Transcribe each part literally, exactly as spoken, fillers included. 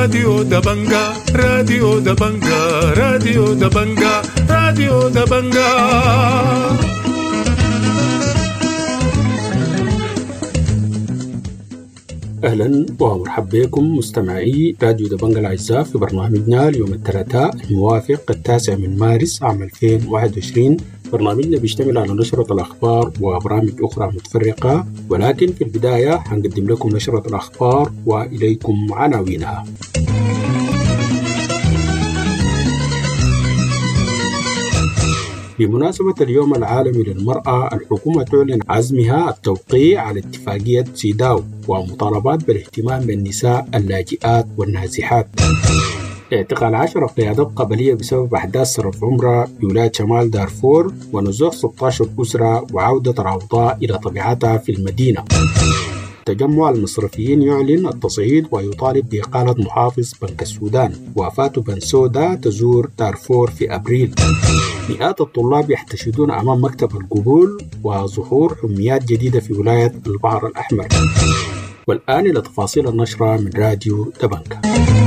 راديو دبنجا راديو دبنجا راديو دبنجا راديو دبنجا. أهلا ومرحبا بكم مستمعي راديو دبنجا الأعزاء في برنامجنا اليوم الثلاثاء الموافق التاسع من مارس عام ألفين وواحد وعشرين. برنامجنا بيشتمل على نشرة الأخبار وبرامج أخرى متفرقة، ولكن في البداية هنقدم لكم نشرة الأخبار وإليكم عناوينها. بمناسبة اليوم العالمي للمرأة، الحكومة تعلن عزمها التوقيع على اتفاقية سيداو ومطالبات بالاهتمام بالنساء اللاجئات والنازحات. اعتقال عشر قيادات قبلية بسبب أحداث صرف عمرة بولاية شمال دارفور، ونزوح ستة عشر أسرة وعودة الأوضاع إلى طبيعتها في المدينة. تجمع المصرفيين يعلن التصعيد ويطالب بإقالة محافظ بنك السودان. وفاة بنسودا تزور دارفور في أبريل. مئات الطلاب يحتشدون أمام مكتب القبول، وظهور حميات جديدة في ولاية البحر الأحمر. والآن إلى تفاصيل النشرة من راديو دبنجا.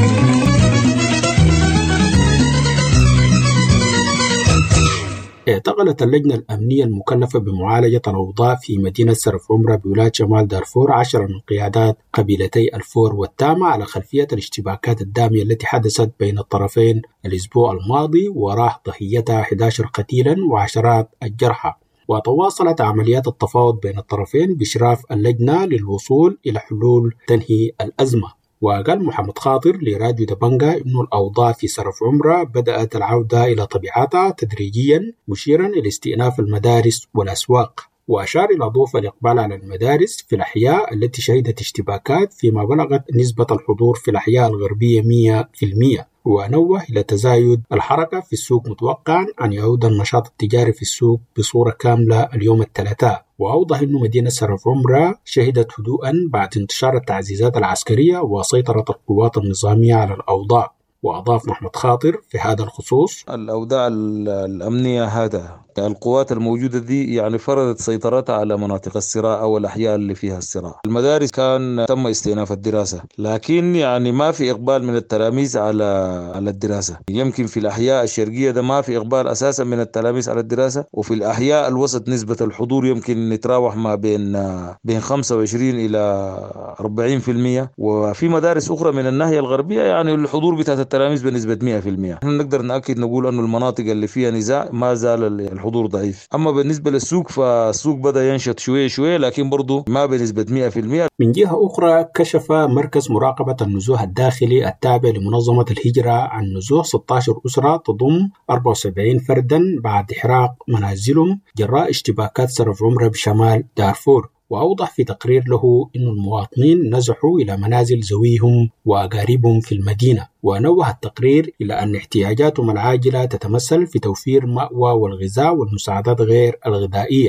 اعتقلت اللجنة الأمنية المكلفة بمعالجة الأوضاع في مدينة سرف عمرة بولاية شمال دارفور عشرة من قيادات قبيلتي الفور والتامة على خلفية الاشتباكات الدامية التي حدثت بين الطرفين الأسبوع الماضي، وراح ضحيتها أحد عشر قتيلا وعشرات الجرحى. وتواصلت عمليات التفاوض بين الطرفين بإشراف اللجنة للوصول إلى حلول تنهي الأزمة. وقال محمد خاطر لراديو دبنجا إنه الأوضاع في سرف عمرة بدأت العودة إلى طبيعتها تدريجيا، مشيرا إلى استئناف المدارس والأسواق. وأشار إلى ضعف الإقبال على المدارس في الأحياء التي شهدت اشتباكات، فيما بلغت نسبة الحضور في الأحياء الغربية مئة بالمئة. ونوه إلى تزايد الحركة في السوق، متوقعا أن يعود النشاط التجاري في السوق بصورة كاملة اليوم الثلاثاء. وأوضح أن مدينة سرف عمرة شهدت هدوءا بعد انتشار التعزيزات العسكرية وسيطرة القوات النظامية على الأوضاع. وأضاف محمد خاطر في هذا الخصوص: الأوضاع الأمنية هذا القوات الموجودة دي يعني فرضت سيطرتها على مناطق الصراع أو الأحياء اللي فيها الصراع. المدارس كان تم استئناف الدراسة، لكن يعني ما في إقبال من التلاميذ على على الدراسة. يمكن في الأحياء الشرقية ده ما في إقبال أساسا من التلاميذ على الدراسة، وفي الأحياء الوسط نسبة الحضور يمكن نتراوح ما بين بين خمسة وعشرين إلى أربعين بالمئة، وفي مدارس أخرى من الناحية الغربية يعني الحضور بتاعت التلاميذ بنسبة مئة بالمئة. نحن نقدر نأكد نقول أنه المناطق اللي فيها نزاع ما زال الحضور ضعيف. أما بالنسبة للسوق فالسوق بدأ ينشط شوية شوية، لكن برضو ما بنسبة مئة بالمئة. من جهة أخرى، كشف مركز مراقبة النزوح الداخلي التابع لمنظمة الهجرة عن نزوح ستة عشر أسرة تضم أربعة وسبعين فردا بعد إحراق منازلهم جراء اشتباكات سرف عمرة بشمال دارفور. وأوضح في تقرير له أن المواطنين نزحوا إلى منازل ذويهم وأقاربهم في المدينة. ونوه التقرير إلى أن احتياجاتهم العاجلة تتمثل في توفير مأوى والغذاء والمساعدات غير الغذائية.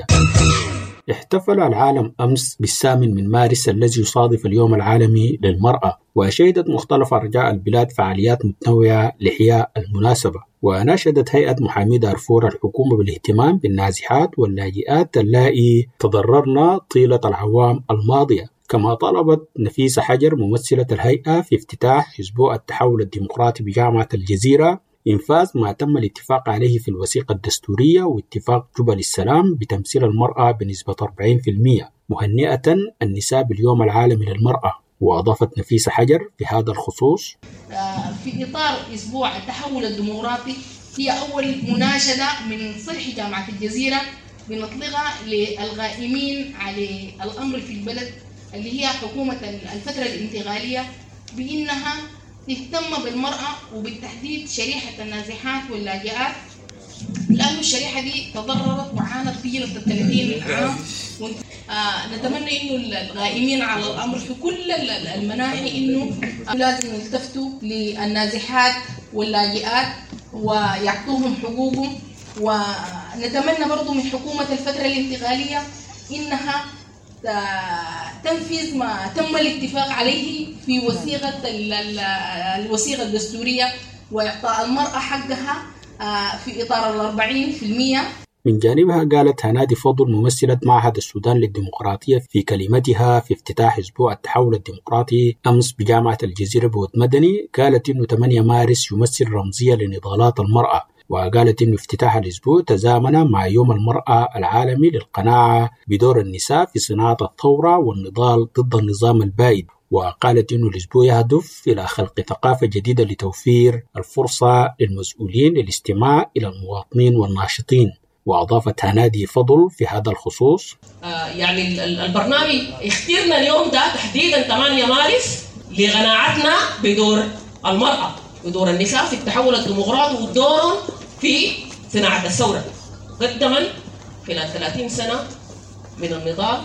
احتفل العالم أمس بالثامن من مارس الذي يصادف اليوم العالمي للمرأة، وشهدت مختلف أرجاء البلاد فعاليات متنوعة لإحياء المناسبة. وناشدت هيئة محامي دارفور الحكومة بالاهتمام بالنازحات واللاجئات اللائي تضررن طيلة العوام الماضية. كما طلبت نفيسة حجر ممثلة الهيئة في افتتاح أسبوع التحول الديمقراطي بجامعة الجزيرة إنفاذ ما تم الاتفاق عليه في الوثيقة الدستورية واتفاق جبل السلام بتمثيل المرأة بنسبة أربعين بالمئة، مهنئة النساء باليوم العالمي للمرأة. وأضافت نفيسة حجر في هذا الخصوص: في إطار أسبوع التحول الديمقراطي، هي أول مناشدة من صرح جامعة الجزيرة بنطلقها للغائمين على الأمر في البلد اللي هي حكومة الفترة الانتقالية، بأنها تهتم بالمرأة وبالتحديد شريحة النازحات واللاجئات، لأنه الشريحة دي تضررت وعانت طيلة ثلاثين عام. آه نتمنى إنه الغائمين على الأمر في كل المناحي إنه لازم يلتفتوا للنازحات واللاجئات ويعطوهم حقوقهم. ونتمنى برضو من حكومة الفترة الانتقالية إنها تنفيذ ما تم الاتفاق عليه في وثيقة الوثيقة الدستورية، وإعطاء المرأة حقها في إطار الأربعين في المية. من جانبها قالت هنادي فضل ممثلة معهد السودان للديمقراطية في كلمتها في افتتاح أسبوع التحول الديمقراطي أمس بجامعة الجزيرة بود مدني، قالت إنه ثمانية مارس يمثل رمزية لنضالات المرأة، وقالت إنه افتتاح الأسبوع تزامن مع يوم المرأة العالمي للقناعة بدور النساء في صناعة الثورة والنضال ضد النظام البائد. وقالت إنه الأسبوع يهدف إلى خلق ثقافة جديدة لتوفير الفرصة للمسؤولين للاستماع إلى المواطنين والناشطين. وأضافت هنادي فضل في هذا الخصوص آه يعني البرنامج اخترنا اليوم ده تحديدا ثمانية مارس لقناعتنا بدور المرأة ودور النساء في التحول الديمقراطي ودورهم في صناعة الثورة. قدما خلال ثلاثين سنة من النضال،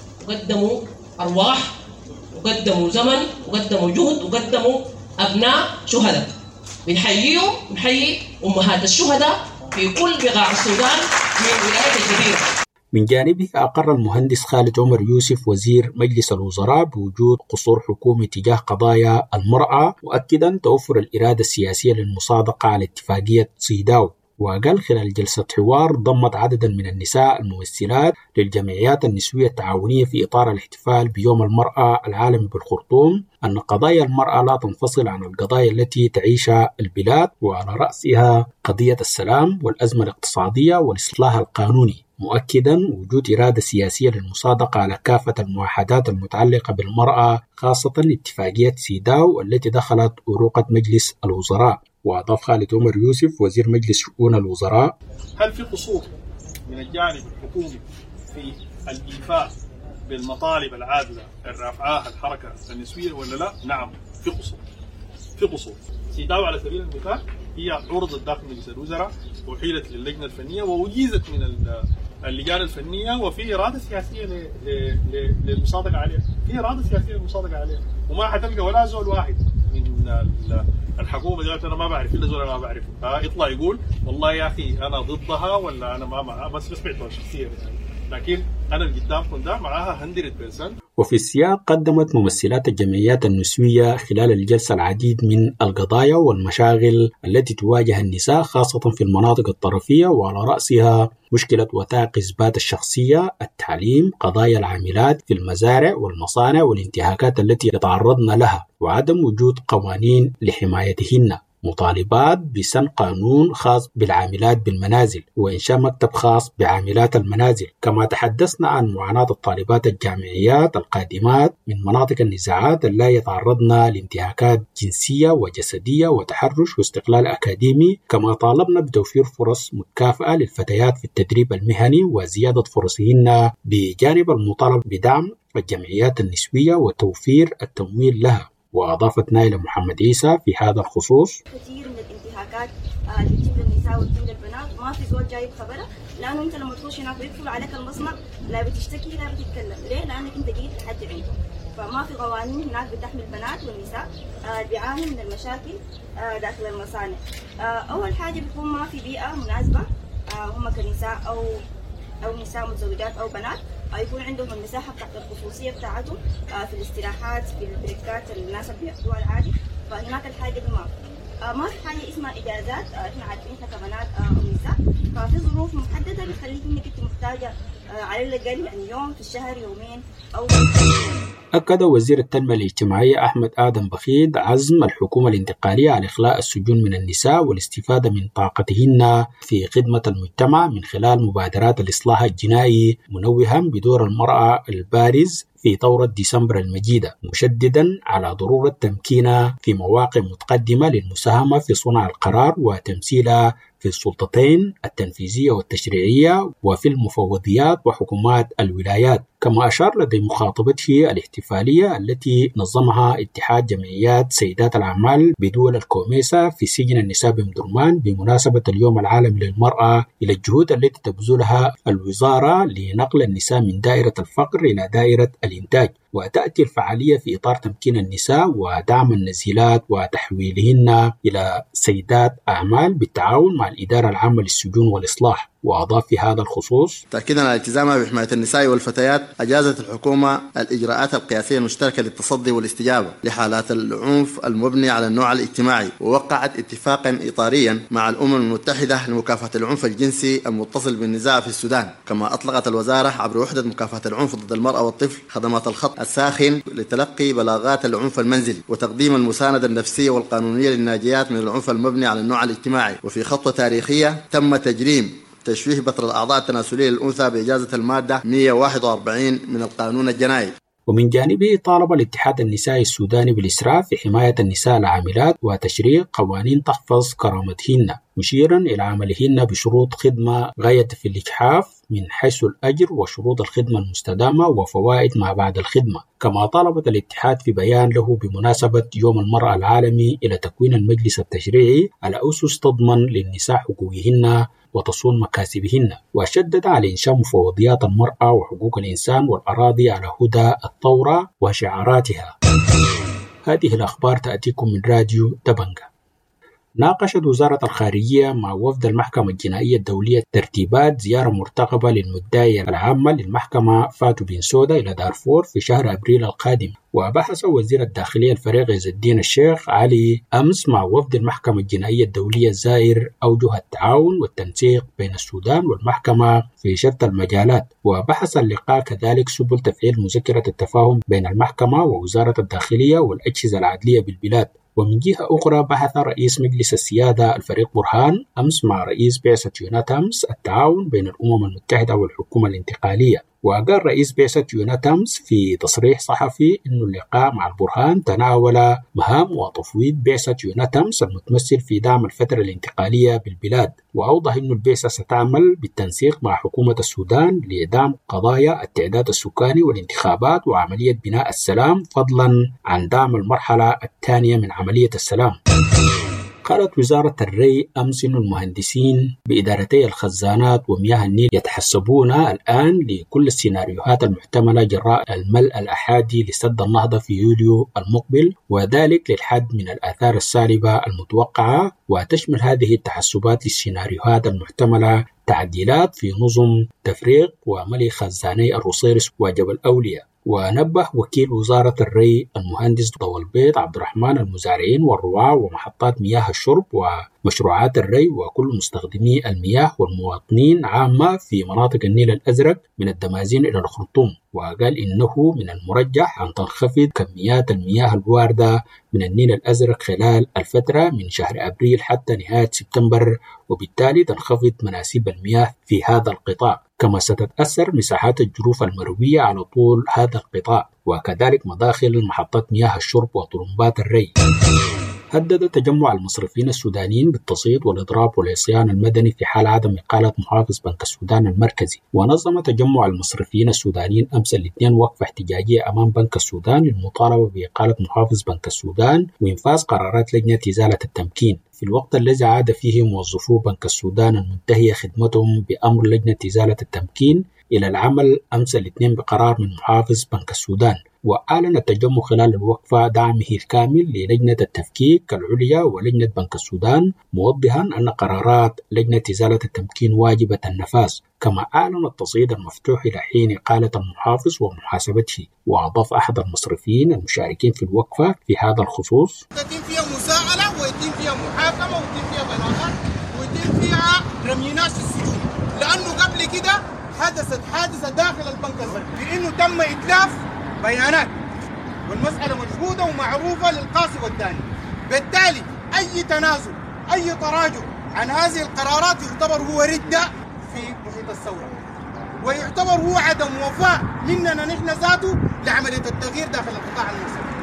وقدموا أرواح وقدموا زمن وقدموا جهد وقدموا أبناء شهداء. بنحييهم، بنحيي أمهات الشهداء في كل بقاع السودان من ولاية الجزيرة. من جانبه أقر المهندس خالد عمر يوسف وزير مجلس الوزراء بوجود قصور حكومي تجاه قضايا المرأة، مؤكدا توفر الإرادة السياسية للمصادقة على اتفاقية سيداو. وقال خلال جلسة حوار ضمت عددا من النساء الممثلات للجمعيات النسوية التعاونية في إطار الاحتفال بيوم المرأة العالمي بالخرطوم أن قضايا المرأة لا تنفصل عن القضايا التي تعيشها البلاد، وعلى رأسها قضية السلام والأزمة الاقتصادية والإصلاح القانوني، مؤكدا وجود إرادة سياسية للمصادقة على كافة الموحدات المتعلقة بالمرأة، خاصة اتفاقية سيداو التي دخلت أروقة مجلس الوزراء. وأضاف خالد عمر يوسف وزير مجلس شؤون الوزراء: هل في قصور من الجانب الحكومي في الإيفاء بالمطالب العادلة الرافعاها الحركة النسوية ولا لا؟ نعم، في قصور. في قصور. سيداو على سبيل المثال هي عرضت داخل مجلس الوزراء وحيلت للجنة الفنية ووجيزت من اللجان الفنية، وفي إرادة سياسية للمصادقة عليها، في إرادة سياسية للمصادقة عليها، وما حتلقى ولا زول واحد من الحكومة قالت أنا ما بعرف إلا زول أنا ما بعرفه يطلع يقول والله يا أخي أنا ضدها ولا أنا ما معها، بس سمعتها شخصيا يعني. لكن أنا اللي قدامكم ده معاها مية بالمية. وفي السياق قدمت ممثلات الجمعيات النسوية خلال الجلسة العديد من القضايا والمشاغل التي تواجه النساء خاصة في المناطق الطرفية، وعلى رأسها مشكلة وثائق إثبات الشخصية، التعليم، قضايا العاملات في المزارع والمصانع والانتهاكات التي يتعرضن لها، وعدم وجود قوانين لحمايتهن، مطالبات بسن قانون خاص بالعاملات بالمنازل وإنشاء مكتب خاص بعاملات المنازل. كما تحدثنا عن معاناة الطالبات الجامعيات القادمات من مناطق النزاعات اللا يتعرضن لانتهاكات جنسية وجسدية وتحرش واستقلال أكاديمي. كما طالبنا بتوفير فرص متكافئة للفتيات في التدريب المهني وزيادة فرصهن، بجانب المطالب بدعم الجمعيات النسوية وتوفير التمويل لها. وأضافت نايلة محمد عيسى في هذا الخصوص: كثير من الانتهاكات اللي بتجيب للنساء وتجيب للبنات ما في زول جايب خبرها، لأنه أنت لما تخش هناك ويقفلوا عليك المصنع لا بتشتكي لا بتتكلم. ليه؟ لأنك أنت جيت لحد عندهم. فما في قوانين هناك بتحمي البنات والنساء اللي بيعانوا من المشاكل داخل المصانع. أول حاجة بتكون ما في بيئة مناسبة هم كنساء أو أو نساء متزوجات أو بنات يكون عندهم المساحة بتاعت الخصوصية بتاعتهم في الاستراحات في البريكات اللي الناس بياخدوها العادي. فهناك الحاجة دي ما في ما في حاجة اسمها إجازات. احنا عارفين احنا كبنات أو نساء ففي ظروف محددة بتخليك إنك أنت محتاجة على الأقل يعني يوم في الشهر، يومين أو أكد وزير التنمية الاجتماعية أحمد آدم بخيت عزم الحكومة الانتقالية على إخلاء السجون من النساء والاستفادة من طاقتهن في خدمة المجتمع من خلال مبادرات الإصلاح الجنائي، منوها بدور المرأة البارز في ثورة ديسمبر المجيدة، مشددا على ضرورة تمكينها في مواقع متقدمة للمساهمة في صنع القرار وتمثيلها في السلطتين التنفيذية والتشريعية وفي المفوضيات وحكومات الولايات. كما أشار لدي مخاطبته الاحتفالية التي نظمها اتحاد جمعيات سيدات الأعمال بدول الكوميسا في سجن النساء بمدرمان بمناسبة اليوم العالمي للمرأة إلى الجهود التي تبذلها الوزارة لنقل النساء من دائرة الفقر إلى دائرة الإنتاج. وتأتي الفعالية في إطار تمكين النساء ودعم النزيلات وتحويلهن إلى سيدات أعمال بالتعاون مع الإدارة العامة للسجون والإصلاح. وأضاف في هذا الخصوص: تأكيدا على التزامها بحماية النساء والفتيات، أجازت الحكومة الإجراءات القياسية المشتركة للتصدي والاستجابة لحالات العنف المبني على النوع الاجتماعي، ووقعت اتفاقا إطاريا مع الأمم المتحدة لمكافحة العنف الجنسي المتصل بالنزاع في السودان. كما أطلقت الوزارة عبر وحدة مكافحة العنف ضد المرأة والطفل خدمات الخط الساخن لتلقي بلاغات العنف المنزلي وتقديم المساندة النفسية والقانونية للناجيات من العنف المبني على النوع الاجتماعي. وفي خطوة تاريخية تم تجريم تشويه بتر الأعضاء التناسلية للأنثى بإجازة المادة مئة وواحد وأربعين من القانون الجنائي. ومن جانبه طالب الاتحاد النسائي السوداني بالإسراف في حماية النساء العاملات وتشريع قوانين تحفظ كرامتهن، مشيرا إلى عملهن بشروط خدمة غاية في الإجحاف من حيث الأجر وشروط الخدمة المستدامة وفوائد ما بعد الخدمة. كما طالبت الاتحاد في بيان له بمناسبة يوم المرأة العالمي إلى تكوين المجلس التشريعي على أسس تضمن للنساء حقوقهن وتصون مكاسبهن، وشدد على إنشاء مفوضيات المرأة وحقوق الإنسان والأراضي على هدى الثورة وشعاراتها. هذه الأخبار تأتيكم من راديو دبنجة. ناقشت وزارة الخارجية مع وفد المحكمة الجنائية الدولية ترتيبات زيارة مرتقبة للمدعية العامة للمحكمة فاتو بنسودا إلى دارفور في شهر أبريل القادم. وبحث وزير الداخلية الفريق عز الدين الشيخ علي أمس مع وفد المحكمة الجنائية الدولية الزائر أوجه التعاون والتنسيق بين السودان والمحكمة في شتى المجالات. وبحث اللقاء كذلك سبل تفعيل مذكرة التفاهم بين المحكمة ووزارة الداخلية والأجهزة العدلية بالبلاد. ومن جهة أخرى بحث رئيس مجلس السيادة الفريق برهان أمس مع رئيس بعثة يوناتامس التعاون بين الأمم المتحدة والحكومة الانتقالية. وقال رئيس بعثة يوناتامس في تصريح صحفي أن اللقاء مع البرهان تناول مهام وتفويض بعثة يوناتامس المتمثل في دعم الفترة الانتقالية بالبلاد. وأوضح أن البعثة ستعمل بالتنسيق مع حكومة السودان لدعم قضايا التعداد السكاني والانتخابات وعملية بناء السلام، فضلا عن دعم المرحلة الثانية من عملية السلام. قالت وزارة الري أمس أن المهندسين بإدارتي الخزانات ومياه النيل يتحسبون الآن لكل السيناريوهات المحتملة جراء الملء الأحادي لسد النهضة في يوليو المقبل، وذلك للحد من الآثار السالبة المتوقعة. وتشمل هذه التحسبات للسيناريوهات المحتملة تعديلات في نظم تفريغ وملء خزاني الروسيرس وجبل أولياء. ونبه وكيل وزارة الري المهندس ضوى البيض عبد الرحمن المزارعين والرعاة ومحطات مياه الشرب ومشروعات الري وكل مستخدمي المياه والمواطنين عامة في مناطق النيل الأزرق من الدمازين إلى الخرطوم. وقال إنه من المرجح أن تنخفض كميات المياه الواردة من النيل الأزرق خلال الفترة من شهر أبريل حتى نهاية سبتمبر، وبالتالي تنخفض مناسيب المياه في هذا القطاع. كما ستتأثر مساحات الجروف المروية على طول هذا القطاع، وكذلك مداخل محطات مياه الشرب وطرمبات الري. هدد تجمع المصرفيين السودانيين بالتصعيد والإضراب والعصيان المدني في حال عدم إقالة محافظ بنك السودان المركزي. ونظم تجمع المصرفيين السودانيين أمس الاثنين وقفة احتجاجية أمام بنك السودان للمطالبة بإقالة محافظ بنك السودان وإنفاذ قرارات لجنة إزالة التمكين، في الوقت الذي عاد فيه موظفو بنك السودان المنتهية خدمتهم بأمر لجنة إزالة التمكين إلى العمل أمس الاثنين بقرار من محافظ بنك السودان. وأعلن التجمع خلال الوقفة دعمه الكامل للجنة التفكيك العليا ولجنة بنك السودان، موضحا أن قرارات لجنة إزالة التمكين واجبة النفاذ. كما أعلن التصعيد المفتوح إلى حين إقالة المحافظ ومحاسبته. وأضاف أحد المصرفيين المشاركين في الوقفة في هذا الخصوص: يتم فيها مساءلة ويتم فيها محاكمة ويتم فيها بلاغات ويتم فيها رمينات في السجون، لأنه قبل كده حدثت حادثة داخل البنك المركزي بأنه تم إتلاف بيانات، والمسألة مشهودة ومعروفة للقاصي والداني. بالتالي أي تنازل أي تراجع عن هذه القرارات يعتبر هو ردة في محيط الثورة، ويعتبر هو عدم وفاء مننا نحن ذاته لعملية التغيير داخل القطاع المصرفي،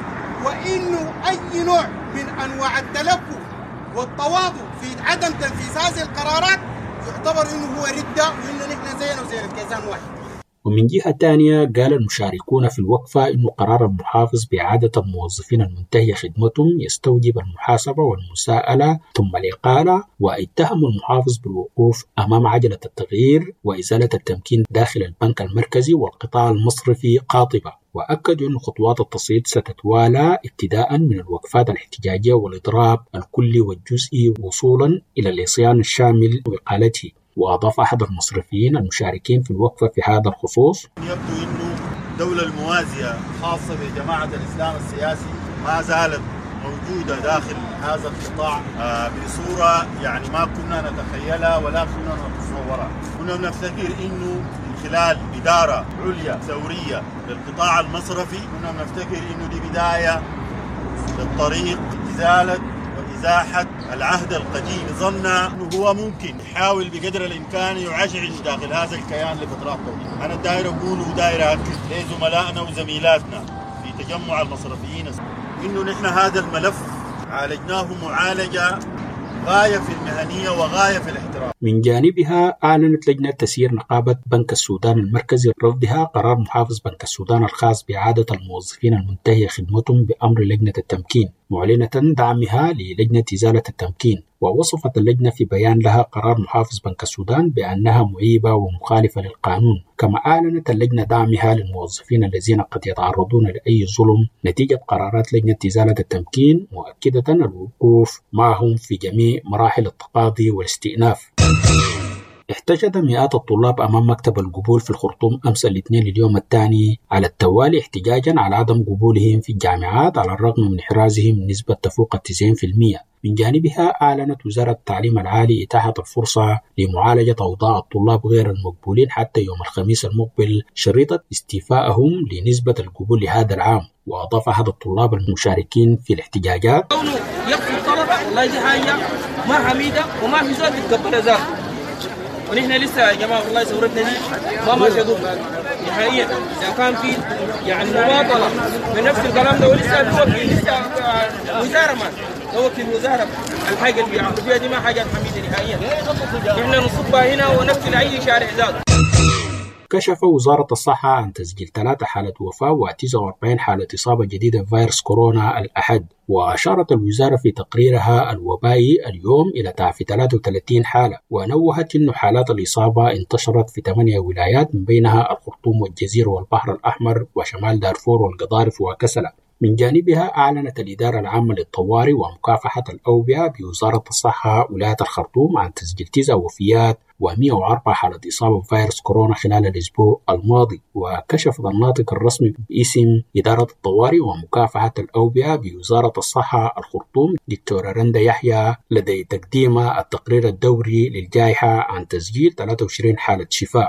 وإنه أي نوع من أنواع التلكؤ والتواضع في عدم تنفيذ هذه القرارات يعتبر إنه هو ردة، وإنه نحن زينا وزي الكيزان واحد. ومن جهة تانية قال المشاركون في الوقفة إنه قرار المحافظ بإعادة الموظفين المنتهية خدمتهم يستوجب المحاسبة والمساءلة ثم الإقالة، واتهموا المحافظ بالوقوف أمام عجلة التغيير وإزالة التمكين داخل البنك المركزي والقطاع المصرفي قاطبة. وأكدوا أن خطوات التصعيد ستتوالى ابتداء من الوقفات الاحتجاجية والإضراب الكلي والجزئي وصولا إلى العصيان الشامل وإقالته. وأضاف أحد المصرفيين المشاركين في الوقفة في هذا الخصوص: يبدو أنه الدولة الموازية خاصة بجماعة الإسلام السياسي ما زالت موجودة داخل هذا القطاع بصورة يعني ما كنا نتخيلها ولا كنا نتصورها. كنا نفتكر أنه من خلال إدارة عليا ثورية للقطاع المصرفي كنا نفتكر أنه دي بداية للطريق إزالة وإزاحة العهد القديم. ظننا أنه هو ممكن يحاول بقدر الإمكان يعجعج داخل هذا الكيان لفترات طويلة. أنا داير أقول وداير أكد لزملائنا وزميلاتنا في تجمع المصرفيين إنه نحن هذا الملف عالجناه معالجة غاية في المهنية وغاية في الاحترام. من جانبها أعلنت لجنة تسيير نقابة بنك السودان المركزي رفضها قرار محافظ بنك السودان الخاص بإعادة الموظفين المنتهية خدمتهم بأمر لجنة التمكين، معلنة دعمها للجنة إزالة التمكين. ووصفت اللجنة في بيان لها قرار محافظ بنك السودان بأنها معيبة ومخالفة للقانون. كما أعلنت اللجنة دعمها للموظفين الذين قد يتعرضون لأي ظلم نتيجة قرارات لجنة إزالة التمكين، مؤكدة الوقوف معهم في جميع مراحل التقاضي والاستئناف. احتشد مئات الطلاب أمام مكتب القبول في الخرطوم أمس الاثنين لليوم الثاني على التوالي احتجاجا على عدم قبولهم في الجامعات على الرغم من إحرازهم نسبة تفوق التسعين بالمئة. من جانبها أعلنت وزارة التعليم العالي إتاحة الفرصة لمعالجة أوضاع الطلاب غير المقبولين حتى يوم الخميس المقبل شريطة استيفائهم لنسبة القبول لهذا العام. وأضاف أحد الطلاب المشاركين في الاحتجاجات: كونه يقفل الطلبة والله دي حاجة ما حميدة وما في زول بيتقبل ذاك، ونحن لسه يا جماعة والله ثورتنا دي ما ماشية دوب نهائيا. إذا كان في يعني مواطنة بنفس الكلام ده ولسه توكل لسه وزارة ما توكل وزارة الحاجة اللي بيعملوا فيها دي ما حاجات حميدة نهائيا. نحن نصبها هنا ونقفل أي شارع ذاك. كشف وزارة الصحة عن تسجيل ثلاثة حالة وفاة وتسعة وأربعين حالة إصابة جديدة بفيروس كورونا الأحد. وأشارت الوزارة في تقريرها الوبائي اليوم إلى تعافي ثلاثة وثلاثين حالة، ونوهت أن حالات الإصابة انتشرت في ثمانية ولايات من بينها الخرطوم والجزيرة والبحر الأحمر وشمال دارفور والقضارف وكسلة. من جانبها أعلنت الإدارة العامة للطوارئ ومكافحة الأوبئة بوزارة الصحة ولاية الخرطوم عن تسجيل تسع وفيات ومئة وأربعة حالة إصابة بفيروس كورونا خلال الأسبوع الماضي. وكشف الناطق الرسمي باسم إدارة الطوارئ ومكافحة الأوبئة بوزارة الصحة الخرطوم دكتورة رندا يحيى لدي تقديم التقرير الدوري للجائحة عن تسجيل ثلاثة وعشرين حالة شفاء.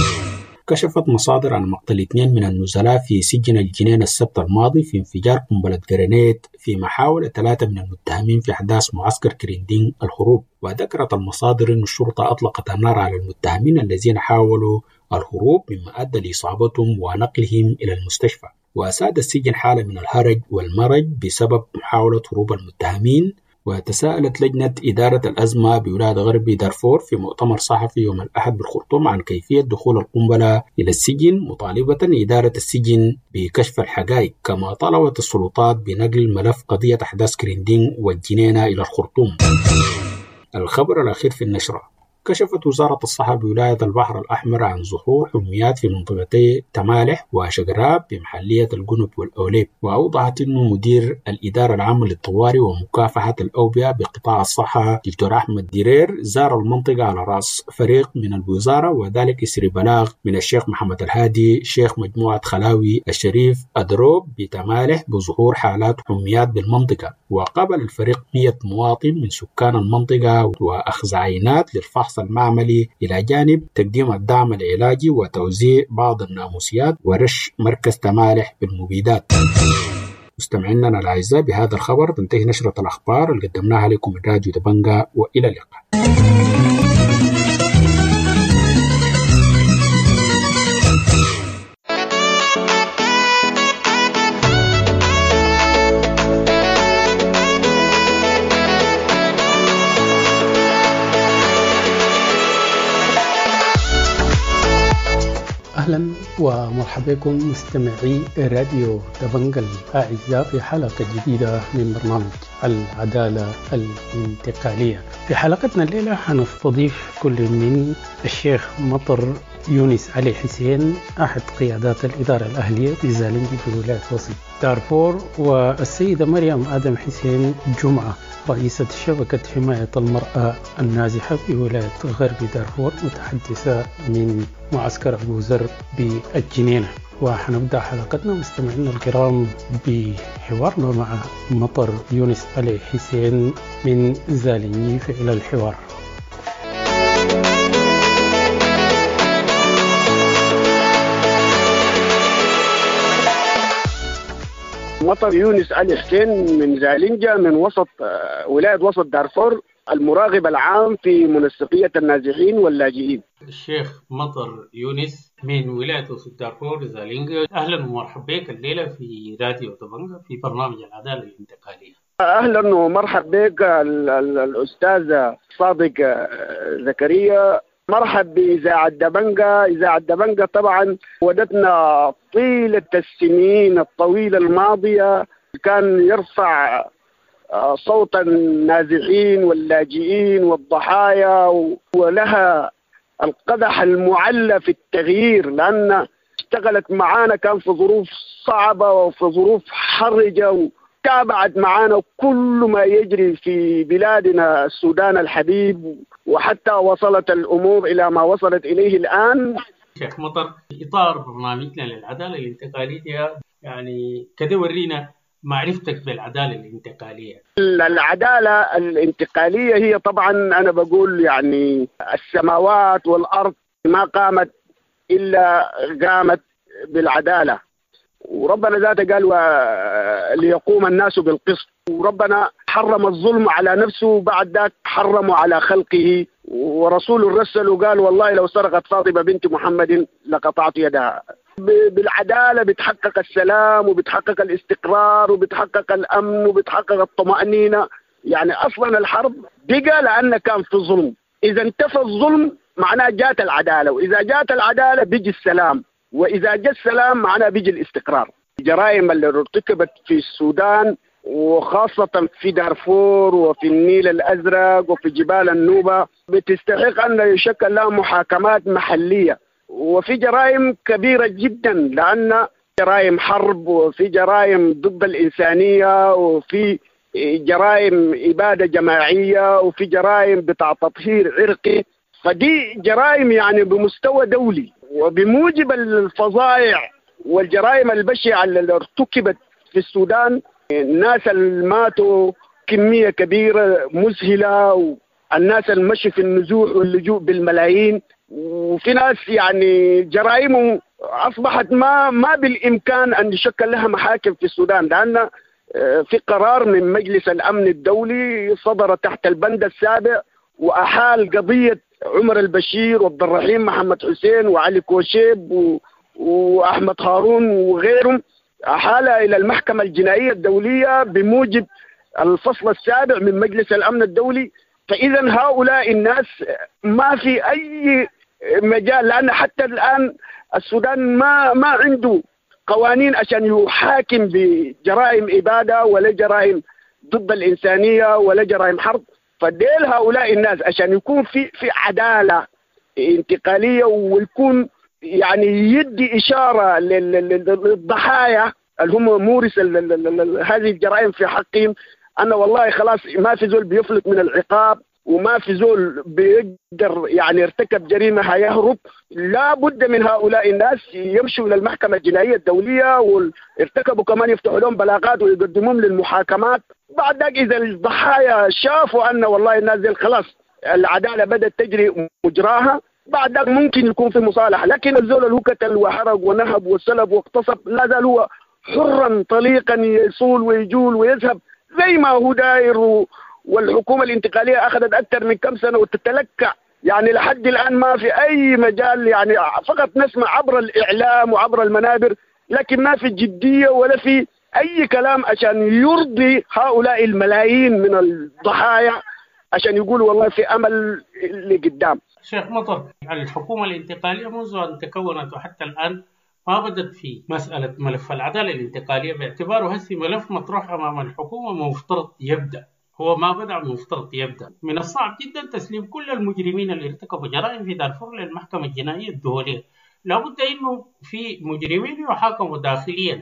كشفت مصادر عن مقتل اثنين من النزلاء في سجن الجنين السبت الماضي في انفجار قنبلة جرينيد في محاولة ثلاثة من المتهمين في أحداث معسكر كريندين الهروب. وذكرت المصادر أن الشرطة أطلقت النار على المتهمين الذين حاولوا الهروب مما أدى لإصابتهم ونقلهم إلى المستشفى. وأساد السجن حالة من الهرج والمرج بسبب محاولة هروب المتهمين. وتساءلت لجنة إدارة الأزمة بولاية غرب دارفور في مؤتمر صحفي يوم الأحد بالخرطوم عن كيفية دخول القنبلة إلى السجن، مطالبة إدارة السجن بكشف الحقائق. كما طلبت السلطات بنقل ملف قضية أحداث كريندين والجنينة إلى الخرطوم. الخبر الأخير في النشرة: كشفت وزارة الصحة بولاية البحر الأحمر عن ظهور حميات في منطقتي تمالح وشقراب بمحلية الجنوب والأوليب. وأوضحت أنه مدير الإدارة العامة للطوارئ ومكافحة الأوبئة بقطاع الصحة دكتور أحمد ديرير زار المنطقة على رأس فريق من الوزارة، وذلك إثر بلاغ من الشيخ محمد الهادي شيخ مجموعة خلاوي الشريف أدروب بتمالح بظهور حالات حميات بالمنطقة. وقابل الفريق مئة مواطن من سكان المنطقة وأخذ عينات للفحص المعملي إلى جانب تقديم الدعم العلاجي وتوزيع بعض الناموسيات ورش مركز تمالح بالمبيدات. مستمعينا الأعزاء، بهذا الخبر تنتهي نشرة الأخبار اللي قدمناها لكم من راديو دبنجا، وإلى اللقاء. أهلا ومرحبا بكم مستمعي راديو دبنجا الأعزاء في حلقة جديدة من برنامج العدالة الانتقالية. في حلقتنا الليلة حنستضيف كل من الشيخ مطر يونس علي حسين أحد قيادات الإدارة الأهلية في زالنجي في ولاية وسط دارفور، والسيدة مريم آدم حسين جمعة رئيسة شبكة حماية المرأة النازحة في ولاية غرب دارفور، متحدثة من معسكر أبو ذر بالجنينة. وحنبدأ حلقتنا مستمعينا الكرام بحوارنا مع مطر يونس علي حسين من زالنجي إلى الحوار. مطر يونس علي حسين من زالنجة من وسط ولاية وسط دارفور، المراقب العام في منسقية النازحين واللاجئين. الشيخ مطر يونس من ولاية وسط دارفور زالنجة، أهلا ومرحبا بك الليلة في راديو دبنجة في برنامج العدالة الانتقالية. أهلا ومرحبا بك الأستاذ صادق زكريا. مرحب بإذاعة دبنجة. إذاعة دبنجة طبعا ودتنا طيلة السنين الطويلة الماضية، كان يرفع صوت النازحين واللاجئين والضحايا، ولها القدح المعلى في التغيير، لأن اشتغلت معانا كان في ظروف صعبة وفي ظروف حرجة، تابعت معانا كل ما يجري في بلادنا السودان الحبيب، وحتى وصلت الأمور إلى ما وصلت إليه الآن. شيخ مطر، في إطار برنامجنا للعدالة الانتقالية، يعني كده ورينا معرفتك بالعدالة الانتقالية. العدالة الانتقالية هي طبعا أنا بقول يعني السماوات والأرض ما قامت إلا قامت بالعدالة، وربنا ذاته قال ليقوم الناس بالقسط، وربنا حرم الظلم على نفسه وبعد ذاك حرمه على خلقه، ورسول الرسل وقال والله لو سرقت فاطمة بنت محمد لقطعت يدها. بالعدالة بتحقق السلام وبتحقق الاستقرار وبتحقق الأمن وبتحقق الطمأنينة. يعني أصلا الحرب بقى لأن كان في ظلم، إذا انتفى الظلم معناه جات العدالة، وإذا جات العدالة بيجي السلام، وإذا جاء السلام معناه بيجي الاستقرار. الجرائم اللي ارتكبت في السودان وخاصة في دارفور وفي النيل الأزرق وفي جبال النوبة بتستحق أن يشكل لها محاكمات محلية، وفي جرائم كبيرة جدا لأن جرائم حرب وفي جرائم ضد الإنسانية وفي جرائم إبادة جماعية وفي جرائم بتاع تطهير عرقي، فدي جرائم يعني بمستوى دولي. وبموجب الفظائع والجرائم البشعة اللي ارتكبت في السودان، الناس اللي ماتوا كمية كبيرة مذهلة، والناس المشي في النزوح واللجوء بالملايين، وفي ناس يعني جرائمهم أصبحت ما ما بالإمكان أن يشكل لها محاكم في السودان، لأن في قرار من مجلس الأمن الدولي صدر تحت البند السابع وأحال قضية عمر البشير وعبد الرحيم محمد حسين وعلي كوشيب و... وأحمد هارون وغيرهم، أحالها إلى المحكمة الجنائية الدولية بموجب الفصل السابع من مجلس الأمن الدولي. فإذا هؤلاء الناس ما في أي مجال، لأن حتى الآن السودان ما ما عنده قوانين عشان يحاكم بجرائم إبادة ولا جرائم ضد الإنسانية ولا جرائم حرب. فديل هؤلاء الناس عشان يكون في في عدالة انتقالية ويكون يعني يدي إشارة للضحايا اللي هم مورس هذه الجرائم في حقهم، أن والله خلاص ما في زول بيفلت من العقاب وما في زول بيقدر يعني ارتكب جريمة هيهرب. لا بد من هؤلاء الناس يمشوا إلى المحكمة الجنائية الدولية، وارتكبوا كمان يفتحوا لهم بلاغات ويقدموهم للمحاكمات. بعد ذلك إذا الضحايا شافوا أن والله الناس دي خلاص العدالة بدأت تجري مجراها، بعد ذلك ممكن يكون في مصالحة. لكن الزول اللي هو قتل وحرق ونهب وسلب واغتصب لا زال هو حرا طليقا يصول ويجول ويذهب زي ما هو داير، والحكومة الانتقالية أخذت أكثر من كم سنة وتتلكع. يعني لحد الآن ما في أي مجال، يعني فقط نسمع عبر الإعلام وعبر المنابر، لكن ما في جدية ولا في أي كلام عشان يرضي هؤلاء الملايين من الضحايا عشان يقولوا والله في أمل لقدام. شيخ مطر، الحكومة الانتقالية منذ أن تكونت وحتى الآن ما بدت في مسألة ملف العدالة الانتقالية باعتباره هسي ملف مطروح أمام الحكومة مفترض يبدأ. هو ما بدأ مفترض يبدأ. من الصعب جدا تسليم كل المجرمين اللي ارتكبوا جرائم في دارفور للمحكمة الجنائية الدولية. لابد إنه في مجرمين يحاكموا داخليا.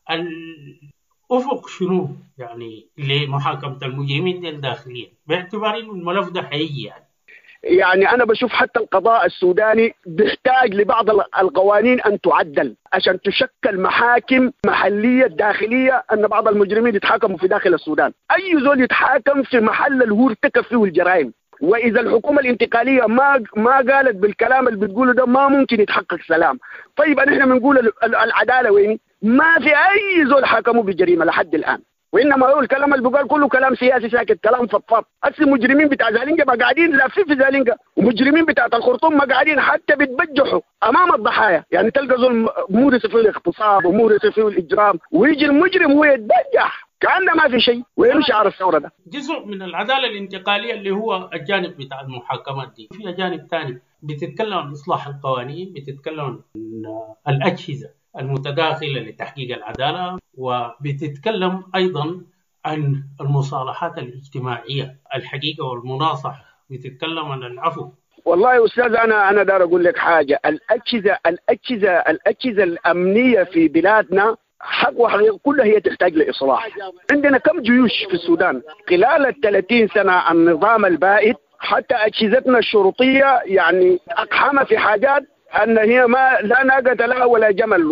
الأفق شنو يعني لمحاكمة المجرمين دي داخليا باعتبار إنه الملف ده حقيقي يعني. يعني أنا بشوف حتى القضاء السوداني بيحتاج لبعض القوانين أن تعدل عشان تشكل محاكم محلية داخلية أن بعض المجرمين يتحاكموا في داخل السودان. أي زول يتحاكم في محل اللي هو ارتكب فيه الجرائم. وإذا الحكومة الانتقالية ما ما قالت بالكلام اللي بتقوله ده ما ممكن يتحقق سلام. طيب نحن بنقول العدالة وين؟ ما في أي زول حاكموا بجريمة لحد الآن. وإنما هو الكلام اللي بقال كله كلام سياسي ساكت، كلام فضفاض. أصل المجرمين بتاع زالينجا ما قاعدين لافين في زالينجا، ومجرمين بتاع الخرطوم ما قاعدين حتى بيتبجحوا أمام الضحايا. يعني تلقى زول مورس فيه الاغتصاب ومورس فيه الإجرام، ويجي المجرم هو يتبجح كأنه ما في شيء ويمشي على الثورة ده. جزء من العدالة الانتقالية اللي هو الجانب بتاع المحاكمات دي. في جانب ثاني بتتكلم عن إصلاح القوانين، بتتكلم عن الأجهزة المتداخلة لتحقيق العدالة، وبتتكلم أيضا عن المصالحات الاجتماعية الحقيقة والمناصحة، بتتكلم عن العفو. والله يا أستاذ أنا أنا دار أقول لك حاجة. الأجهزة الأجهزة الأجهزة الأمنية في بلادنا حق وحقيقة كلها هي تحتاج لإصلاح. عندنا كم جيوش في السودان خلال الثلاثين سنة النظام البائد، حتى أجهزتنا الشرطية يعني أقحمة في حاجات أن هي ما لا ناقة لها ولا جمل،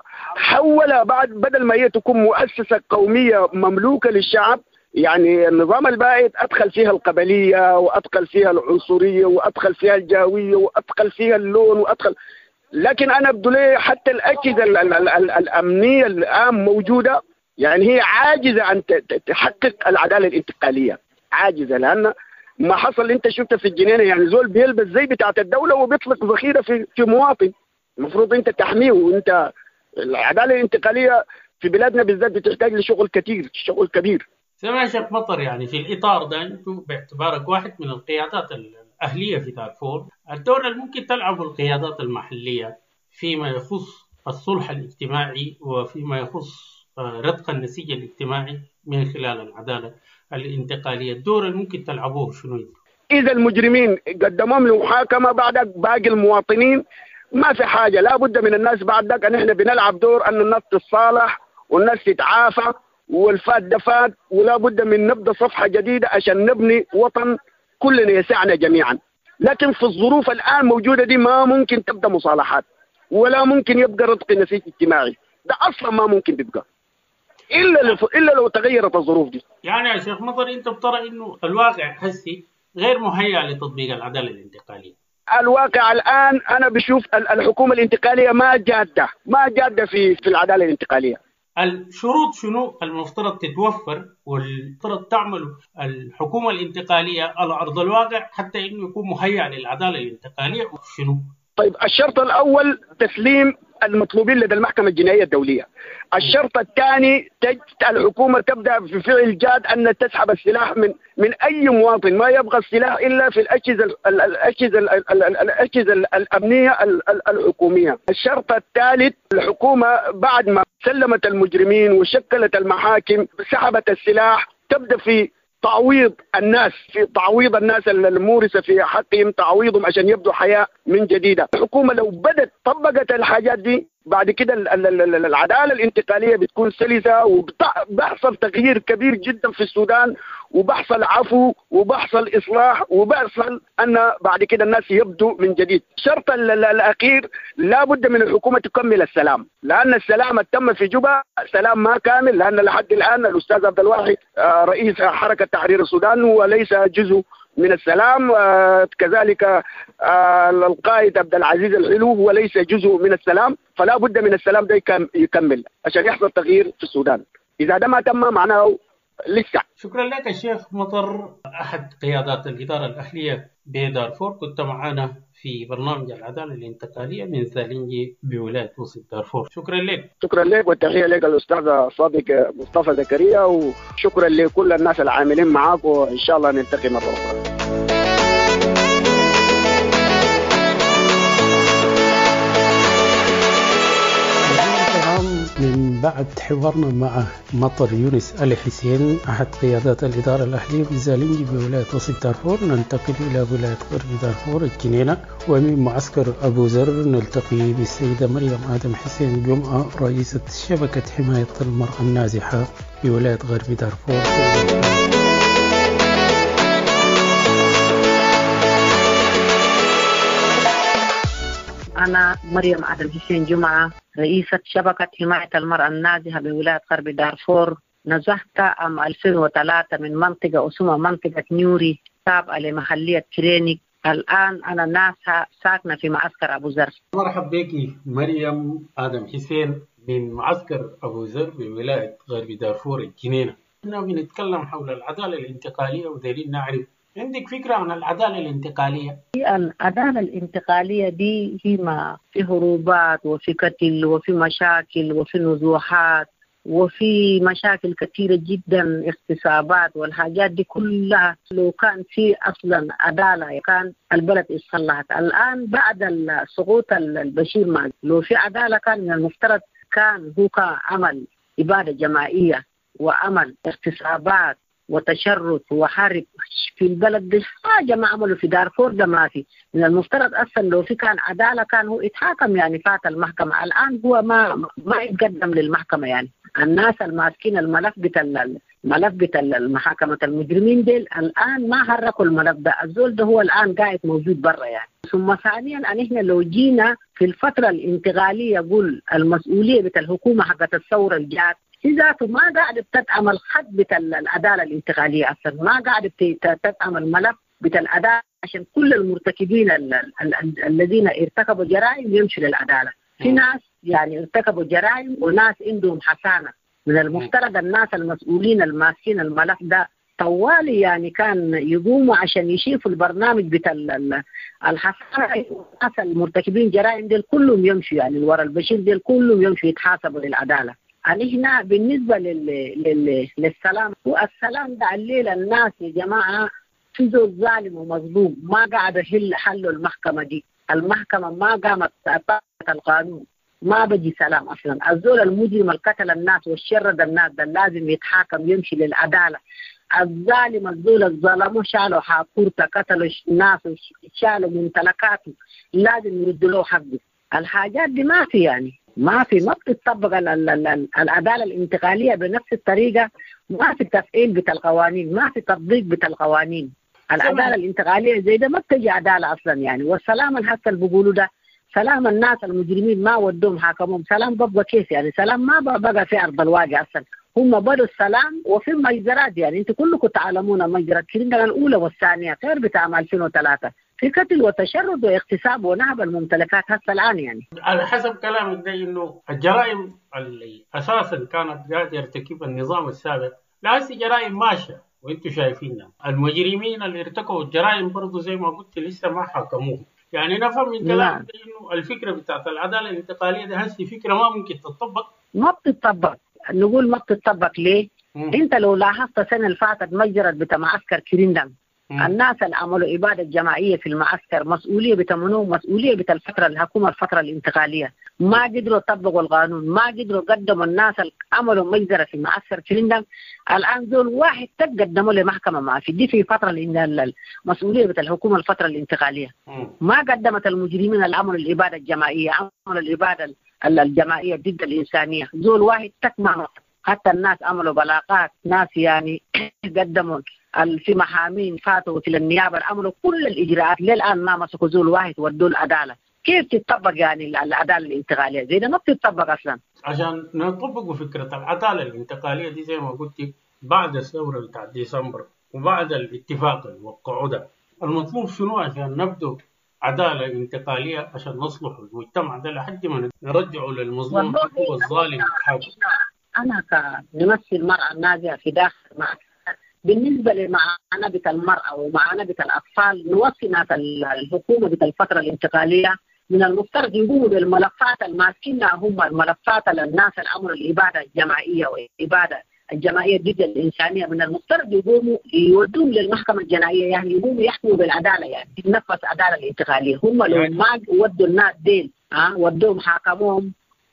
وحول بعد بدل ما هي تكون مؤسسة قومية مملوكة للشعب. يعني النظام البائد أدخل فيها القبلية وأدخل فيها العنصرية وأدخل فيها الجاوية وأدخل فيها اللون وأدخل. لكن أنا أبدو لي حتى الأجهزة الأمنية الآن موجودة يعني هي عاجزة أن تحقق العدالة الانتقالية، عاجزة. لأن ما حصل انت شفته في الجنينه، يعني زول بيلبس زي بتاعه الدوله وبيطلق ذخيره في في مواطن، المفروض انت تحميه. وانت العداله الانتقاليه في بلادنا بالذات بتحتاج لشغل كثير، شغل كبير. سمع شيخ مطر، يعني في الاطار ده انتم باعتبارك واحد من القيادات الاهليه في دارفور، الدور اللي ممكن تلعبه القيادات المحليه فيما يخص الصلح الاجتماعي وفيما يخص رتق النسيج الاجتماعي من خلال العداله الانتقالية، الدور اللي ممكن تلعبوه شنو؟ إذا المجرمين قدموهم لمحاكمة بعدك باقي المواطنين ما في حاجة. لا بد من الناس بعدك أن إحنا بنلعب دور أن الناس تتصالح والناس تتعافى والفات دفات، ولا بد من نبدأ صفحة جديدة عشان نبني وطن كلنا يسعنا جميعا. لكن في الظروف الآن موجودة دي ما ممكن تبدأ مصالحات ولا ممكن يبقى رتق نسيج اجتماعي، ده أصلا ما ممكن يبقى إلا لو إلا لو تغيرت الظروف دي. يعني يا شيخ مطر أنت بترى إنه الواقع هسي غير مهيأ لتطبيق العدالة الانتقالية؟ الواقع الآن أنا بشوف الحكومة الانتقالية ما جادة ما جادة في في العدالة الانتقالية. الشروط شنو المفترض تتوفر والمفترض تعمل الحكومة الانتقالية على أرض الواقع حتى إنه يكون مهيأ للعدالة الانتقالية شنو؟ طيب الشرط الأول تسليم المطلوبين لدى المحكمة الجنائية الدولية. الشرط الثاني الحكومة تبدأ في فعل جاد أن تسحب السلاح من من أي مواطن، ما يبغى السلاح إلا في الأجهزة الأجهزة الأجهزة الأمنية الحكومية. الشرط الثالث الحكومة بعد ما سلمت المجرمين وشكلت المحاكم سحبت السلاح تبدأ في تعويض الناس، في تعويض الناس المورسة في حقهم، تعويضهم عشان يبدوا حياة من جديدة. الحكومة لو بدت طبقت الحاجات دي بعد كده العدالة الانتقالية بتكون سلسة وبحصل تغيير كبير جدا في السودان، وبحصل عفو وبحصل إصلاح وبحصل أن بعد كده الناس يبدوا من جديد. الشرط الأخير لا بد من الحكومة تكمل السلام، لأن السلام التم في جوبا سلام ما كامل، لأن لحد الآن الأستاذ عبد الواحد رئيس حركة تحرير السودان وليس جزء من السلام، كذلك القائد عبد العزيز الحلو وليس جزء من السلام. فلا بد من السلام ده يكمل عشان يحصل تغيير في السودان. إذا ده ما تم معناه لسه. شكرا لك الشيخ مطر، أحد قيادات الإدارة الأهلية بدارفور، كنت معنا في برنامج العدالة الانتقالية من زالينجي بولاية وسط دارفور. شكرا لك. شكرا لك والتحية لك الأستاذ صادق مصطفى زكريا، وشكرا لكل الناس العاملين معاك، وإن شاء الله نلتقي مرة أخرى. من بعد حوارنا مع مطر يونس علي حسين أحد قيادات الإدارة الأهلية بزالنجي بولاية وسط دارفور، ننتقل إلى ولاية غرب دارفور الجنينة، ومن معسكر أبو ذر نلتقي بالسيدة مريم آدم حسين جمعة رئيسة شبكة حماية المرأة النازحة بولاية غرب دارفور. أنا مريم آدم حسين جمعة رئيسة شبكة حماية المرأة النازحة بولاية غرب دارفور. نزحت عام ألفين وثلاثة من منطقة اسمها منطقة نيوري تابعة لمحلية كرينيك. الآن أنا ناسها ساكنة في معسكر أبو ذر. مرحبا بك مريم آدم حسين من معسكر أبو ذر بولاية غرب دارفور الجنينة. احنا بنتكلم حول العدالة الانتقالية ودايرين نعرف عندك فكرة عن العدالة الانتقالية؟ العدالة الانتقالية دي هي ما في هروبات وفي قتل وفي مشاكل وفي نزوحات وفي مشاكل كثيرة جدا، اغتصابات والحاجات دي كلها. لو كان في أصلا عدالة كان البلد اصلحت. الآن بعد سقوط البشير ماضي لو في عدالة كان من المفترض كان هو كان عمل إبادة جماعية وعمل اغتصابات وتشرد وحرب في البلد دي حاجة ما عملوا في دارفور ده ما في. من المفترض أصلا لو في كان عدالة كان هو يتحاكم يعني فات المحكمة. الآن هو ما ما يتقدم للمحكمة يعني. الناس الماسكين الملف بتاع الملف بتاع المحاكمة المجرمين ديل الآن ما حركوا الملف ده. الزول ده هو الآن قاعد موجود برا يعني. ثم ثانيا أن إحنا لو جينا في الفترة الانتقالية يقول المسؤولية بتاع الحكومة حقت الثورة الجات ذاته ما قاعد بتدعم الخط بتاع العدالة الانتقالية أصلا، ما قاعد بتدعم الملف بتاع العدالة عشان كل المرتكبين ال ال ال الذين ارتكبوا جرائم يمشوا للعدالة. في ناس يعني ارتكبوا جرائم وناس عندهم حسانة. من المفترض الناس المسؤولين الماسكين الملف ده طوالي يعني كان يقوموا عشان يشوفوا البرنامج بتاع الحسانة. الناس المرتكبين جرائم ديل كلهم يمشوا يعني ورا البشير ديل كلهم يمشوا يتحاسبوا للعدالة. يعني هنا بالنسبة لل... لل... للسلام، والسلام ده الليلة الناس يا جماعة في زول ظالم ومظلوم ما قاعد يحل حلوا المحكمة دي. المحكمة ما قامت تطبق القانون، ما بجي سلام أصلا. الزول المجرم القتل الناس والشرد الناس ده لازم يتحاكم يمشي للعدالة. الظالم الزول الظلمه شالوا حاكورته قتلوا الناس شالوا ممتلكاته لازم يردوا له حقه. الحاجات دي ما في يعني ما في ما بتطبق العدالة الانتقالية بنفس الطريقة. ما في تفعيل بتاع القوانين، ما في تطبيق بتاع القوانين. العدالة الانتقالية زي ده ما بتجي عدالة أصلا يعني. والسلام الحتى اللي بيقولوا ده سلام الناس المجرمين ما ودوهم حاكمهم سلام بقى كيف يعني؟ سلام ما بقى في أرض الواقع أصلا. هم بدوا السلام وفي مجزرات يعني. انتوا كلكم تعلمون مجزرات كرينيك الأولى والثانية غير بتاع ألفين وثلاثة في قتل وتشرد واغتصاب ونهب الممتلكات هسه الآن يعني. على حسب كلامك ده إنه الجرائم اللي أساسا كانت قاعدة يرتكبها النظام السابق لا هسه جرائم ماشية وانتوا شايفينها. المجرمين اللي ارتكبوا الجرائم برضو زي ما قلت لسه ما حاكموهم. يعني نفهم من كلامك ده إنه الفكرة بتاعت العدالة الانتقالية ده هسه فكرة ما ممكن تطبق. ما بتطبق. نقول ما بتطبق ليه؟ مم. انت لو لاحظت السنة اللي فاتت مجرد بتاع معسكر كريندم الناس اللي عملوا إبادة جماعية في المعسكر مسؤولية بتمنهم مسؤولية بتاع الفترة الحكومة الفترة الانتقالية. ما قدروا يطبقوا القانون، ما قدروا قدموا الناس اللي عملوا مجزرة في معسكر كريندم. الآن زول واحد تقدموا لمحكمة ما في دي في فترة المسؤولية بتاع الحكومة الفترة الانتقالية. ما قدمت المجرمين اللي عملوا الإبادة الجماعية عملوا الإبادة الجماعية ضد الإنسانية. زول واحد تكمل. حتى الناس عملوا بلاغات ناس يعني قدموا في محامين فاتوا في النيابة عملوا كل الإجراءات للآن ما مسكوا زول واحد ودوا العدالة. كيف تطبق يعني العدالة الانتقالية زي ده؟ ما بتطبق أصلا. عشان نطبق فكرة العدالة الانتقالية دي زي ما قلت بعد الثورة بتاع ديسمبر وبعد الاتفاق اللي وقعوا ده المطلوب شنو عشان نبدو عدالة انتقالية عشان نصلح المجتمع ده لحد ما نرجعه للمظلوم هو الظالم الحاكم. أنا كنمثل المرأة النازحة في داخل معسكر بالنسبة لمعانبة المرأة ومعانبة الأطفال نوصي ناس الحكومة بتاع الفترة الانتقالية من المفترض يقوموا بالملفات الماسكينها هم الملفات للناس اللي عملوا الإبادة الجماعية والإبادة الجماعية ضد الإنسانية. من المفترض يقوموا يودوهم للمحكمة الجنائية يعني يقوموا يحكموا بالعدالة يعني تنفذ العدالة الانتقالية. هم لو ما ودوا الناس ديل ها ودوهم حاكموهم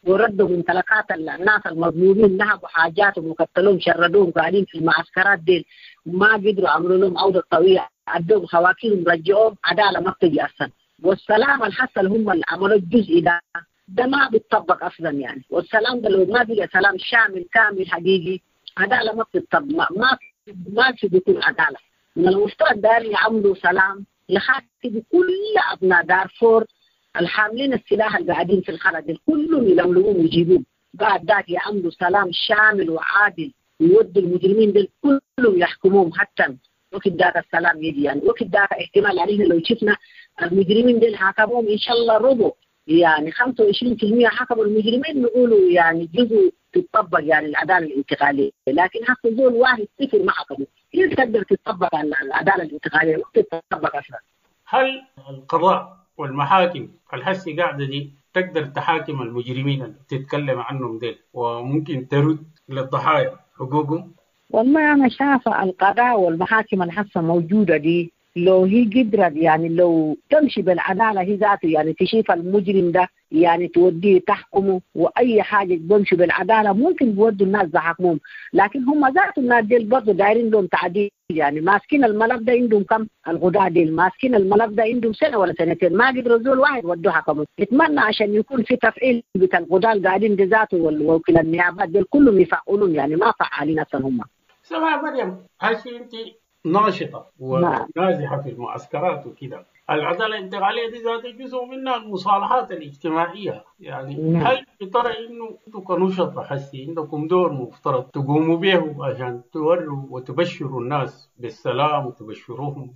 وردوا ممتلكات الناس المظلومين، نهبوا حاجاتهم وقتلوهم شردوهم قاعدين في المعسكرات ديل، ما قدروا عملوا لهم عودة طويلة، عدوهم خواكيلهم رجعوهم، عدالة ما بتجي أصلا. والسلام الحصل هم اللي عملوا الجزء ده ده ما بيتطبق أصلا يعني. والسلام ده لو ما بقى سلام شامل كامل حقيقي عدالة ما بتطبق، ما ما ما في بيكون عدالة. من المفترض دار يعملوا سلام يخاطبوا كل أبناء دارفور الحاملين السلاح اللي قاعدين في الخرج كلهم يلولوهم ويجيبوهم، بعد ذاك يعملوا سلام شامل وعادل ويودوا المجرمين دول كلهم يحكموهم حتى وقت ذاك السلام يجي يعني. وقت ذاك احتمال علينا لو شفنا المجرمين دول حكموهم إن شاء الله ربع يعني خمسة وعشرين بالمئة حكموا المجرمين نقولوا يعني جزء تطبق يعني العدالة الانتقالية، لكن حق زول واحد صفر ما حكموا، كيف تقدر تطبق العدالة الانتقالية؟ وقت تطبق أصلا. هل القضاء والمحاكم الحسي قاعدة دي تقدر تحاكم المجرمين اللي تتكلم عنهم ديل وممكن ترد للضحايا حقوقهم؟ والله أنا شايفة القضاء والمحاكم الحسة موجودة دي لو هي قدرت يعني لو تمشي بالعدالة هي ذاته يعني تشوف المجرم ده يعني توديه تحكمه وأي حاجة بمشي بالعدالة ممكن بيودوا الناس يحكمهم، لكن هم ذات الناس ديل برضه دايرين لهم تعديل يعني. ماسكين الملف ده عندهم كم الغداء ديل ماسكين الملف ده عندهم سنة ولا سنتين ما قدروا زول واحد ودوه حكمه. نتمنى عشان يكون في تفعيل بتاع الغداء القاعدين ذاته والوكيل النيابات ديل كلهم يفعلون يعني ما فعالين أصلا هم. سمع مريم هسي أنت ناشطة ونازحة في المعسكرات وكده، العدالة الانتقالية دي ذات جزء منها المصالحات الاجتماعية يعني. نعم. هل ترى إنه أنتم كنشطة حسي عندكم دور مفترض تقوموا به عشان توروا وتبشروا الناس بالسلام وتبشروهم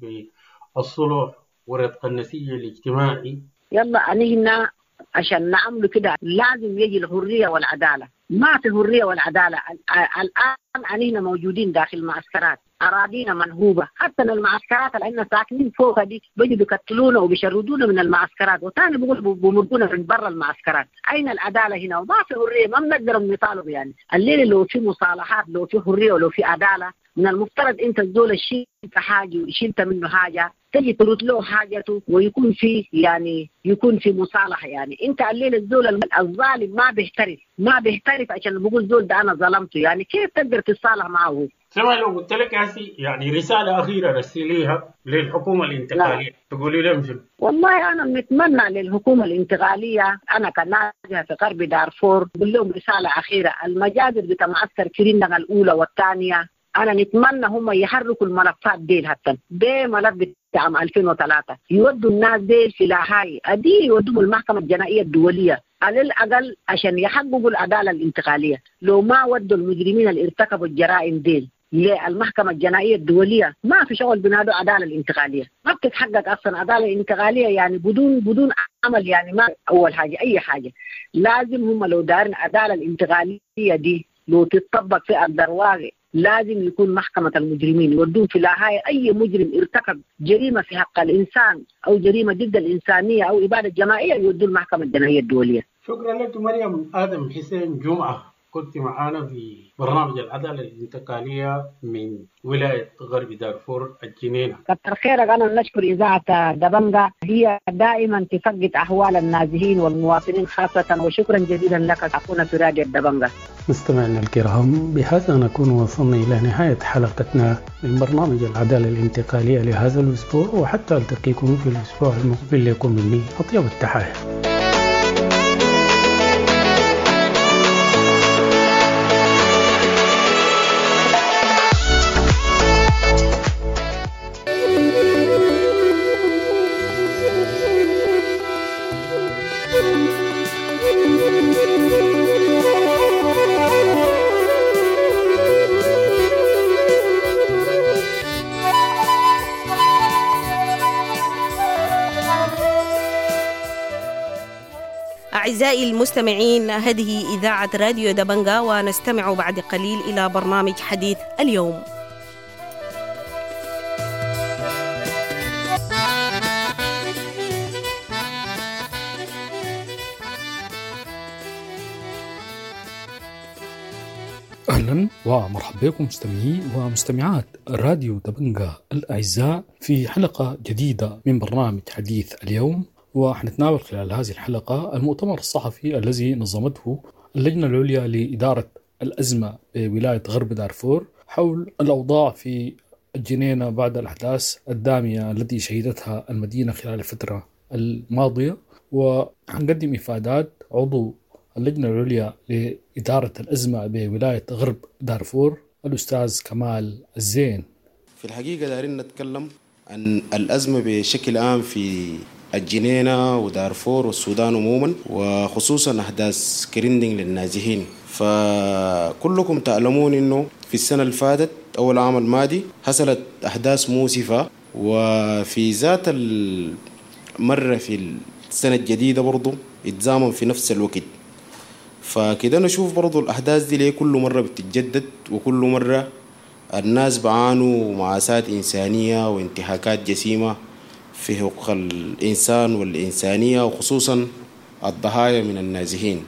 بالصلح ورتق النسيج الاجتماعي؟ يلا أنينا عشان نعمل كده لازم يجي الحرية والعدالة، ما في حرية والعدالة الآن أنينا موجودين داخل المعسكرات، أراضينا منهوبة، حتى المعسكرات اللي عندنا ساكنين فوق دي بيجوا بيقتلونا وبيشردونا من المعسكرات، وثاني بيقول بمرقونا من برا المعسكرات. أين العدالة هنا؟ وما في حرية، ما بنقدر نطالب يعني. الليلة لو في مصالحات لو في حرية ولو في عدالة من المفترض أنت الزول شلت حاجة وشلت منه حاجة تجي ترد له حاجته ويكون في يعني يكون في مصالحة يعني. أنت الليلة الزول الظالم ما بيحترف ما بيحترف عشان بقول زول ده أنا ظلمته يعني، كيف تقدر تتصالح معه؟ سمع لو قلت لك هسي يعني رسالة أخيرة رسليها للحكومة الانتقالية لا. تقولي لهم شنو؟ والله أنا نتمنى للحكومة الانتقالية أنا كنازحة في غرب دارفور بقول لهم رسالة أخيرة. المجازر بتاع معسكر كرينغا الأولى والثانية أنا نتمنى هم يحركوا الملفات ديل حتى ده ملف بتاع عام ألفين وثلاثة يودوا الناس ديل في لاهاي أدي يودوا المحكمة الجنائية الدولية على الأقل عشان يحققوا العدالة الانتقالية. لو ما ودوا المجرمين اللي ارتكبوا الجرائم ديل للمحكمة الجنائية الدولية ما في شغل بنادوا عدالة الانتقالية، ما بتتحقق أصلا عدالة الانتقالية يعني بدون بدون عمل يعني. ما أول حاجة أي حاجة لازم هم لو دارين عدالة الانتقالية دي لو تتطبق في أرض الواقع لازم يكون محكمة المجرمين يودون في لاهاي أي مجرم ارتكب جريمة في حق الإنسان أو جريمة ضد الإنسانية أو إبادة جماعية يودون المحكمة الجنائية الدولية. شكرا لك مريم آدم حسين جمعة، كنت معانا في برنامج العدالة الانتقالية من ولاية غرب دارفور الجنينة. كتر خيرك. أنا نشكر إذاعة دبنجة هي دائما تفقد أحوال النازحين والمواطنين خاصة، وشكرا جزيلا لك أخونا في راديو دبنجة. مستمعينا الكرام بهذا نكون وصلنا إلى نهاية حلقتنا من برنامج العدالة الانتقالية لهذا الأسبوع، وحتى ألتقيكم في الأسبوع المقبل لكم مني أطيب التحايا. أعزائي المستمعين، هذه إذاعة راديو دبنجة، ونستمع بعد قليل إلى برنامج حديث اليوم. أهلا ومرحبا بكم مستمعي ومستمعات راديو دبنجة الأعزاء في حلقة جديدة من برنامج حديث اليوم، وحنتناول خلال هذه الحلقة المؤتمر الصحفي الذي نظمته اللجنة العليا لإدارة الأزمة بولاية غرب دارفور حول الأوضاع في الجنينة بعد الأحداث الدامية التي شهدتها المدينة خلال الفترة الماضية. وحنقدم إفادات عضو اللجنة العليا لإدارة الأزمة بولاية غرب دارفور الأستاذ كمال الزين. في الحقيقة دارين نتكلم عن الأزمة بشكل عام في الجنينة ودارفور والسودان عموما، وخصوصا أحداث كريندينج للنازحين. فكلكم تعلمون أنه في السنة اللي فاتت أول عام الماضي حصلت أحداث مؤسفة، وفي ذات المرة في السنة الجديدة برضو اتزامن في نفس الوقت. فكده نشوف برضو الأحداث دي ليه كل مرة بتتجدد، وكل مرة الناس بعانوا معاسات إنسانية وانتهاكات جسيمة في حقوق الإنسان والإنسانية، وخصوصا الضحايا من النازحين.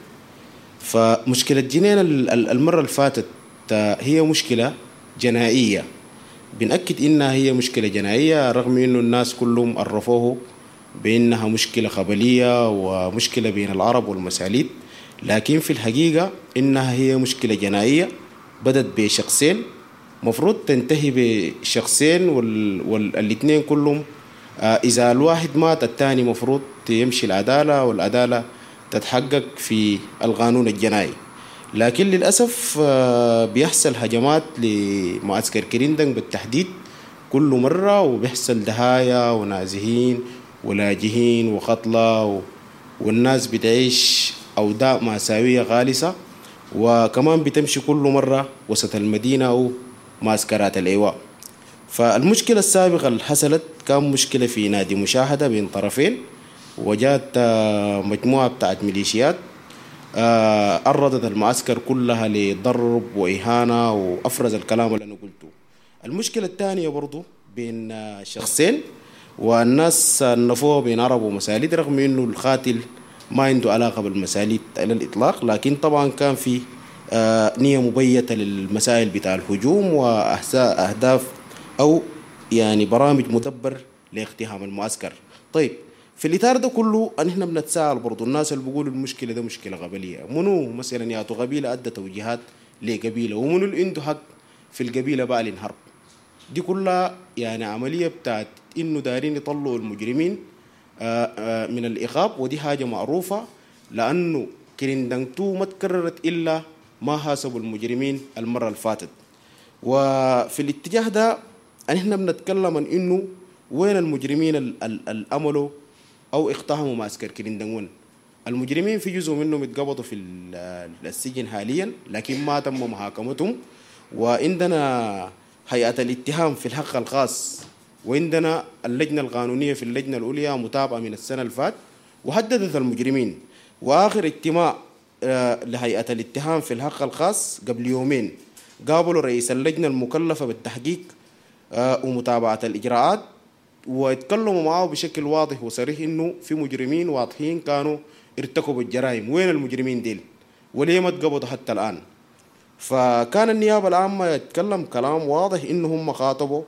فمشكلة جنين المرة اللي فاتت هي مشكلة جنائية، بنأكد إنها هي مشكلة جنائية رغم إنه الناس كلهم عرفوه بإنها مشكلة قبلية ومشكلة بين العرب والمساليد، لكن في الحقيقة إنها هي مشكلة جنائية بدت بشخصين، مفروض تنتهي بشخصين والاثنين كلهم آه إذا الواحد مات الثاني مفروض يمشي العدالة والعدالة تتحقق في القانون الجنائي. لكن للأسف آه بيحصل هجمات لمعسكر كريندينج بالتحديد كل مرة، وبيحصل دهايا ونازحين ولاجئين وقتلى، والناس بتعيش أوضاع مأساوية غالسة، وكمان بتمشي كل مرة وسط المدينة أو معسكرات الإيواء. فالمشكلة السابقة اللي حصلت كان مشكلة في نادي مشاهدة بين طرفين، وجات مجموعة بتاعت ميليشيات أردت المعسكر كلها لضرب وإهانة وأفرز الكلام اللي أنا قلته. المشكلة الثانية برضو بين شخصين، والناس نفوها بين عرب ومساليد رغم أنه القاتل ما عنده علاقة بالمساليد على الإطلاق، لكن طبعا كان في نية مبيتة للمسائل بتاع الهجوم وأهداف أو يعني برامج مدبر لاقتحام المعسكر. طيب في الإطار ده كله أننا بنتساءل برضو الناس اللي بيقولوا المشكلة ده مشكلة قبلية، منو مثلا ياتوا قبيلة أدى توجيهات لقبيلة، ومنو اللي عنده حق في القبيلة بقى للحرب؟ دي كلها يعني عملية بتاعت إنه دارين يطلعوا المجرمين من الإخاب، ودي حاجة معروفة لأنه كريندينج تو ما تكررت إلا ما حاسبوا المجرمين المرة اللي فاتت. وفي الاتجاه ده احنا بنتكلم عن انه وين المجرمين الاملوا او اقتحموا معسكر كريندينج. المجرمين في جزء منهم اتقبضوا في السجن حاليا لكن ما تم محاكمتهم، وعندنا هيئة الاتهام في الحق الخاص، وعندنا اللجنة القانونية في اللجنة العليا متابعة من السنة اللي فات وهددت المجرمين. وآخر اجتماع لهيئة الاتهام في الحق الخاص قبل يومين قابلوا رئيس اللجنة المكلفة بالتحقيق ومتابعة الإجراءات، واتكلموا معه بشكل واضح وصريح إنه في مجرمين واضحين كانوا ارتكبوا الجرائم. وين المجرمين ديل وليه ما اتقبضوا حتى الآن؟ فكان النيابة العامة يتكلم كلام واضح إنهم خاطبوا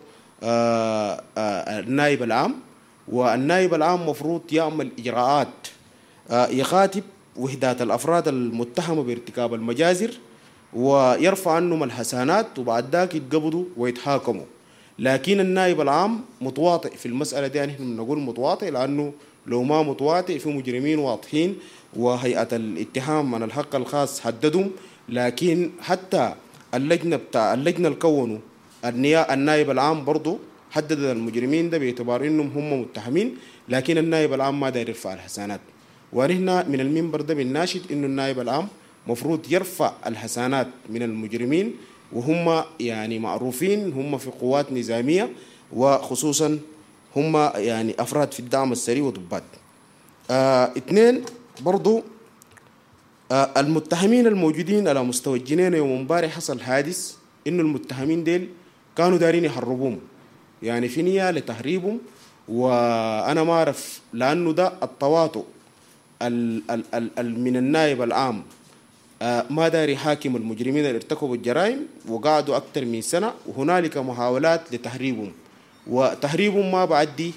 النائب العام، والنائب العام مفروض يعمل إجراءات يخاطب وحدات الأفراد المتهمة بارتكاب المجازر ويرفع عنهم الحسنات، وبعد ذاك يتقبضوا ويتحاكموا. لكن النائب العام متواطئ في المسألة دي، نحن بنقول متواطئ لأنه لو ما متواطئ في مجرمين واضحين وهيئة الاتهام عن الحق الخاص حددهم. لكن حتى اللجنة بتاع اللجنة الكونوا النائب العام برضو حدد المجرمين ده باعتبار انهم هم متهمين، لكن النائب العام ما داير يرفع الحسنات. ونحن من المنبر ده بنناشد انه النائب العام مفروض يرفع الحسنات من المجرمين، وهم يعني معروفين هم في قوات نظامية، وخصوصا هم يعني أفراد في الدعم السريع وضباط. آه اثنين برضو آه المتهمين الموجودين على مستوى الجنينة يوم امبارح حصل حادث إنه المتهمين ديل كانوا دارين يحربوهم، يعني في نية لتهريبهم، وأنا ما أعرف لأنه ده التواطؤ ال ال ال من النائب العام ما داري يحاكم المجرمين اللي ارتكبوا الجرائم وقعدوا أكثر من سنة، وهنالك محاولات لتهريبهم، وتهريبهم ما بعدي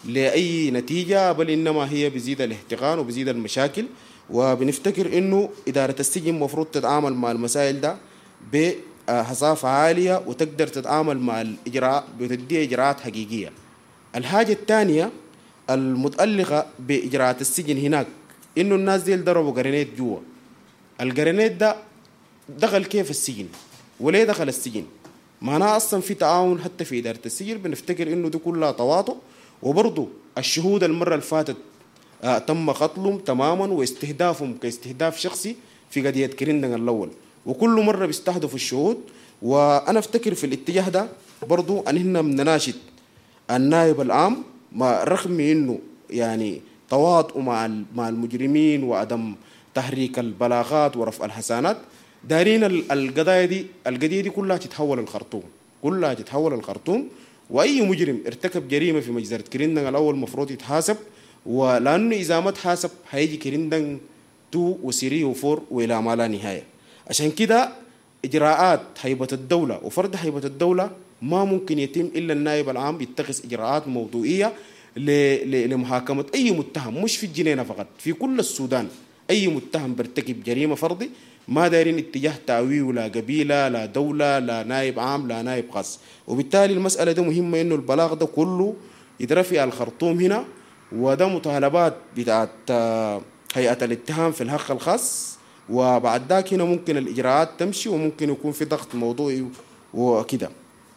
لأي نتيجة، بل إنما هي بزيد الاحتقان وبزيد المشاكل. وبنفتكر إنه إدارة السجن مفروض تتعامل مع المسائل ده بحصافة عالية وتقدر تتعامل مع الإجراء بتدي إجراءات حقيقية. الحاجة الثانية المتألقة بإجراءات السجن هناك إنه الناس دي ضربوا جرينيت جوا. الجرينيت ده دخل كيف السجن؟ وليه دخل السجن؟ معناها أصلا في تعاون حتى في إدارة السجن. بنفتكر إنه دي كلها تواطؤ. وبرضو الشهود المرة اللي فاتت آه تم قتلهم تماما واستهدافهم كاستهداف شخصي في قضية كريندن الأول، وكل مرة بيستهدفوا الشهود. وأنا أفتكر في الاتجاه ده برضو أننا بنناشد النائب العام ما رغم إنه يعني تواطؤ مع مع المجرمين وعدم تحريك البلاغات ورفع الحسانات، دارين القضايا دي القضية دي كلها تتحول الخرطوم، كلها تتحول الخرطوم. وأي مجرم ارتكب جريمة في مجزرة كريندن الأول مفروض يتحاسب، ولأنه إذا ما تحاسب هيجي كريندن تو وسيري وفور وإلى ما لا نهاية. عشان كده إجراءات هيبة الدولة وفرض هيبة الدولة ما ممكن يتم إلا النائب العام يتخذ إجراءات موضوعية لمحاكمة أي متهم، مش في الجنينة فقط، في كل السودان. أي متهم برتكب جريمة فرضي ما دارين اتجاه تأويه لا قبيلة لا دولة لا نائب عام لا نائب خاص. وبالتالي المسألة دي مهمة إنه البلاغ ده كله يترفع الخرطوم هنا، وده مطالبات بتاعت هيئة الاتهام في الحق الخاص. وبعد ذاك هنا ممكن الإجراءات تمشي وممكن يكون في ضغط موضوعي وكده.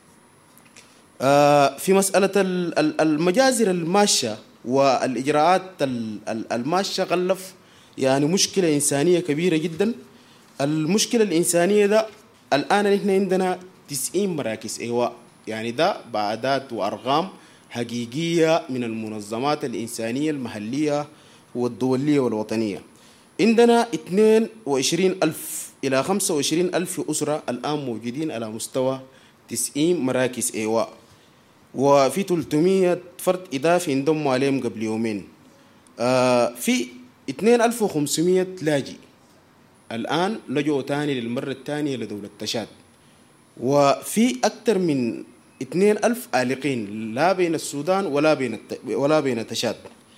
في مسألة المجازر الماشية والإجراءات الماشية غلف يعني مشكلة إنسانية كبيرة جدا. المشكلة الإنسانية ده الآن نحن عندنا تسعين مراكز إيواء، يعني ده بعدات وأرقام حقيقية من المنظمات الإنسانية المحلية والدولية والوطنية. عندنا اثنين وعشرين ألف إلى خمسة وعشرين ألف أسرة الآن موجودين على مستوى تسعين مراكز إيواء، وفي ثلاثمئة فرد إضافي انضموا عليهم قبل يومين. آه في اثنين ألف وخمسمئة لاجئ الآن لجوا تاني للمرة الثانية لدولة تشاد، وفي أكثر من اثنين ألف آلقين لا بين السودان ولا بين ولا بين تشاد.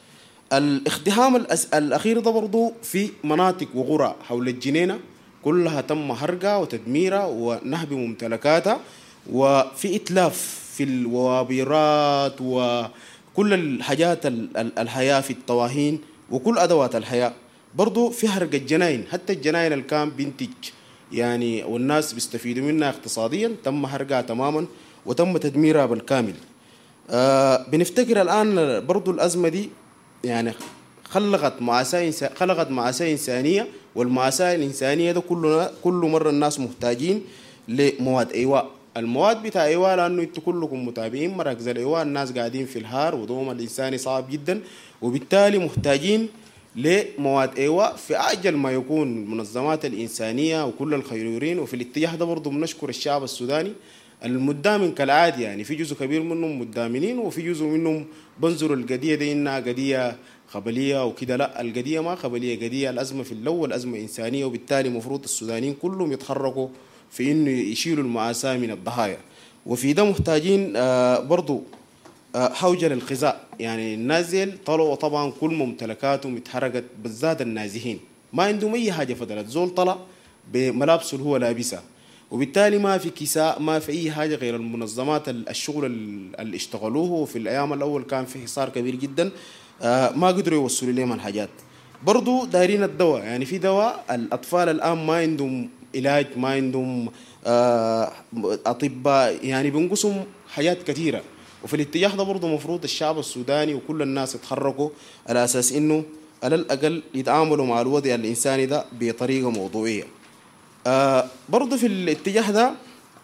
الاقتحام الأخير ده برضو في مناطق وقرى حول الجنينة كلها تم حرقها وتدميرها ونهب ممتلكاتها، وفي إتلاف في الوابيرات وكل الحاجات الحياة في الطواهين وكل أدوات الحياة. برضو في حرق الجناين، حتى الجناين اللي كان بينتج يعني والناس بيستفيدوا منها اقتصاديا تم حرقها تماما وتم تدميرها بالكامل. آه بنفتكر الآن برضو الأزمة دي يعني خلقت مأساة خلقت مأساة إنسانية، والمأساة الإنسانية ده كل كل مرة الناس محتاجين لمواد إيواء. المواد بتاع إيواء لأنه أنتوا كلكم متابعين مراكز الإيواء، الناس قاعدين في الهار وضوم الإنساني صعب جدا، وبالتالي محتاجين لمواد إيواء في أعجل ما يكون. المنظمات الإنسانية وكل الخيرورين وفي الاتجاه ده برضو بنشكر الشعب السوداني المدامن كالعادي، يعني في جزء كبير منهم مدامنين وفي جزء منهم بنظروا القضية دي إنها قضية خبلية وكده. لا، القضية ما خبلية، قضية الأزمة في الأول أزمة إنسانية، وبالتالي مفروض السودانيين كلهم يتحركوا في إنه يشيلوا المأساة من الضحايا. وفي ده محتاجين آه برضو آه حوجة للغذاء، يعني النازل طلعوا طبعا كل ممتلكاتهم اتحرقت، بالذات النازحين ما عندهم أي حاجة فضلت، زول طلع بملابسه اللي هو لابسها، وبالتالي ما في كساء ما في أي حاجة غير المنظمات الشغل اللي اشتغلوه. وفي الأيام الأول كان في حصار كبير جدا آه ما قدروا يوصلوا لهم الحاجات. برضو دايرين الدواء، يعني في دواء الأطفال الآن ما عندهم علاج، ما عندهم آه أطباء، يعني بينقصهم حاجات كثيرة. وفي الاتجاه ده برضو مفروض الشعب السوداني وكل الناس يتحركوا على أساس إنه على الأقل يتعاملوا مع الوضع الإنساني ده بطريقة موضوعية. آه برضو في الاتجاه ده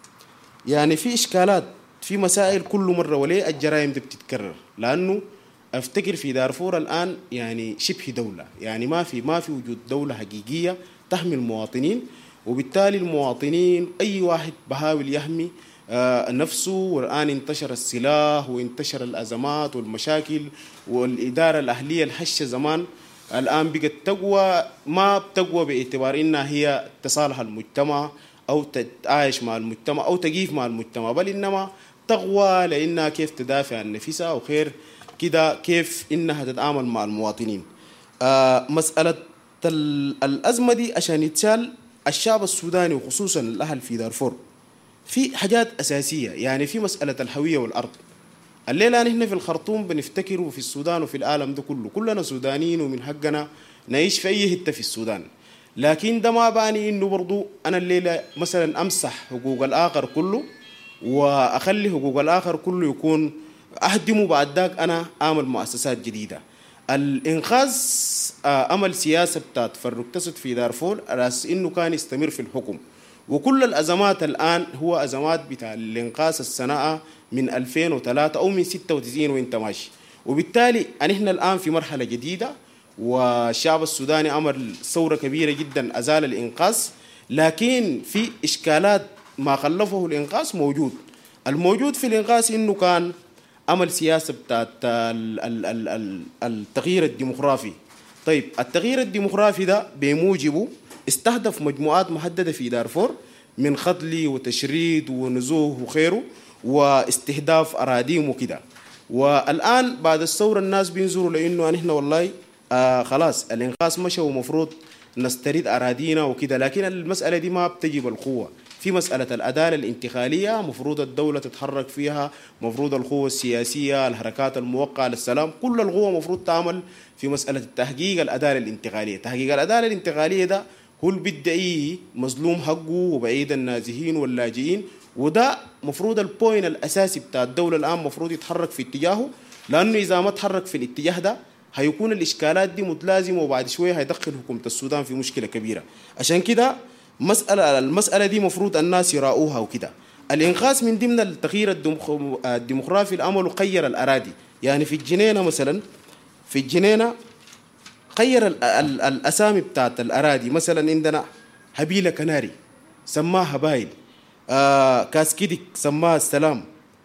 يعني في إشكالات في مسائل كل مرة، وليه الجرائم دي بتتكرر؟ لأنه أفتكر في دارفور الآن يعني شبه دولة، يعني ما في ما في وجود دولة حقيقية تحمي المواطنين، وبالتالي المواطنين أي واحد بحاول يحمي آه نفسه. والآن انتشر السلاح وانتشر الأزمات والمشاكل، والإدارة الأهلية الهشة زمان الآن بقت تقوى، ما بتقوى باعتبار إنها هي تصالح المجتمع أو تتعايش مع المجتمع أو تقيف مع المجتمع، بل إنما تقوى لأنها كيف تدافع عن نفسها وخير كده كيف إنها تتعامل مع المواطنين. آه مسألة الأزمة دي عشان يتشال الشعب السوداني وخصوصا الأهل في دارفور في حاجات أساسية، يعني في مسألة الهوية والأرض. الليلة نحن في الخرطوم بنفتكر وفي السودان وفي العالم ده كله كلنا سودانيين ومن حقنا نعيش في أي حتة في السودان، لكن ده ما باني إنه برضو أنا الليلة مثلا أمسح حقوق الآخر كله وأخلي حقوق الآخر كله يكون أهدمه، بعد ذاك أنا أعمل مؤسسات جديدة. الإنقاذ أمل سياسة بتاعت فرق تسد في دارفور رأس إنه كان يستمر في الحكم، وكل الأزمات الآن هو أزمات بتاع الإنقاذ السنة من ألفين وثلاثة أو من ستة وتسعين وإنت ماشي، وبالتالي نحن الآن في مرحلة جديدة والشعب السوداني عمل ثورة كبيرة جدا أزال الإنقاذ، لكن في إشكالات ما خلفه الإنقاذ موجود. الموجود في الإنقاذ إنه كان عمل سياسة بتاعت التغيير الديموغرافي. طيب التغيير الديموغرافي ده بموجبه استهدف مجموعات محددة في دارفور من خطل وتشريد ونزوه وخيره واستهداف أراضيهم وكده، والآن بعد الثورة الناس بينظروا لأنه نحن والله آه خلاص الإنقاذ مشى ومفروض نسترد أراضينا وكده، لكن المسألة دي ما بتجي بالقوة. في مسألة العدالة الانتقالية مفروض الدولة تتحرك فيها، مفروض القوة السياسية الحركات الموقعة للسلام كل القوة مفروض تعمل في مسألة تحقيق العدالة الانتقالية. تحقيق العدالة الانتقالية ده هو اللي بدأي مظلوم حقه وبعيد النازحين واللاجئين، وده مفروض البوين الأساسي بتاع الدولة الآن مفروض يتحرك في اتجاهه، لأنه إذا ما تحرك في الاتجاه ده هيكون الإشكالات دي متلازمة وبعد شوية هيدخل حكومة السودان في مشكلة كبيرة. عشان كده مسألة المسألة دي مفروض الناس يراؤوها وكده. الإنقاذ من ضمن التغيير الديموغرافي الأمل غير الأراضي، يعني في الجنينة مثلا في الجنينة غير الأسامي بتاعت الأراضي، مثلا عندنا هبيلة كناري سماها هبايل، آه كاسكيدك سماها السلام،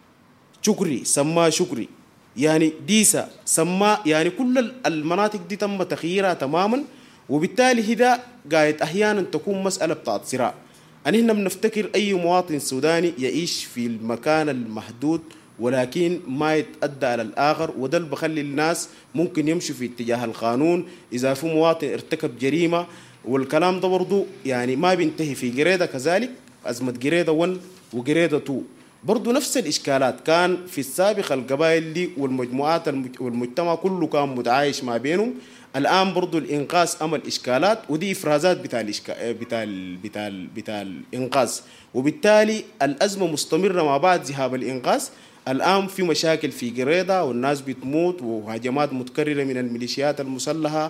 شكري سماها شكري، يعني ديسا سما، يعني كل المناطق دي تم تغييرها تماما، وبالتالي هذا قاعد أحيانا تكون مسألة بتاعت صراع. أن إحنا بنفتكر أي مواطن سوداني يعيش في المكان المحدود ولكن ما يتأدى على الآخر، وده اللي بخلي الناس ممكن يمشوا في اتجاه القانون إذا في مواطن ارتكب جريمة، والكلام ده برضو يعني ما بينتهي. في جريدة كذلك أزمة جريدة واحد وجريدة اثنين برضو نفس الإشكالات كان في السابق، القبائل دي والمجموعات والمجتمع كله كان متعايش ما بينهم. الآن برضو الإنقاذ أمل إشكالات، ودي إفرازات بتاع الإشكا... بتاع ال... بتاع ال... بتاع الإنقاذ، وبالتالي الأزمة مستمرة مع بعد ذهاب الإنقاذ. الآن في مشاكل في قريضة والناس بتموت، وهجمات متكررة من الميليشيات المسلحة،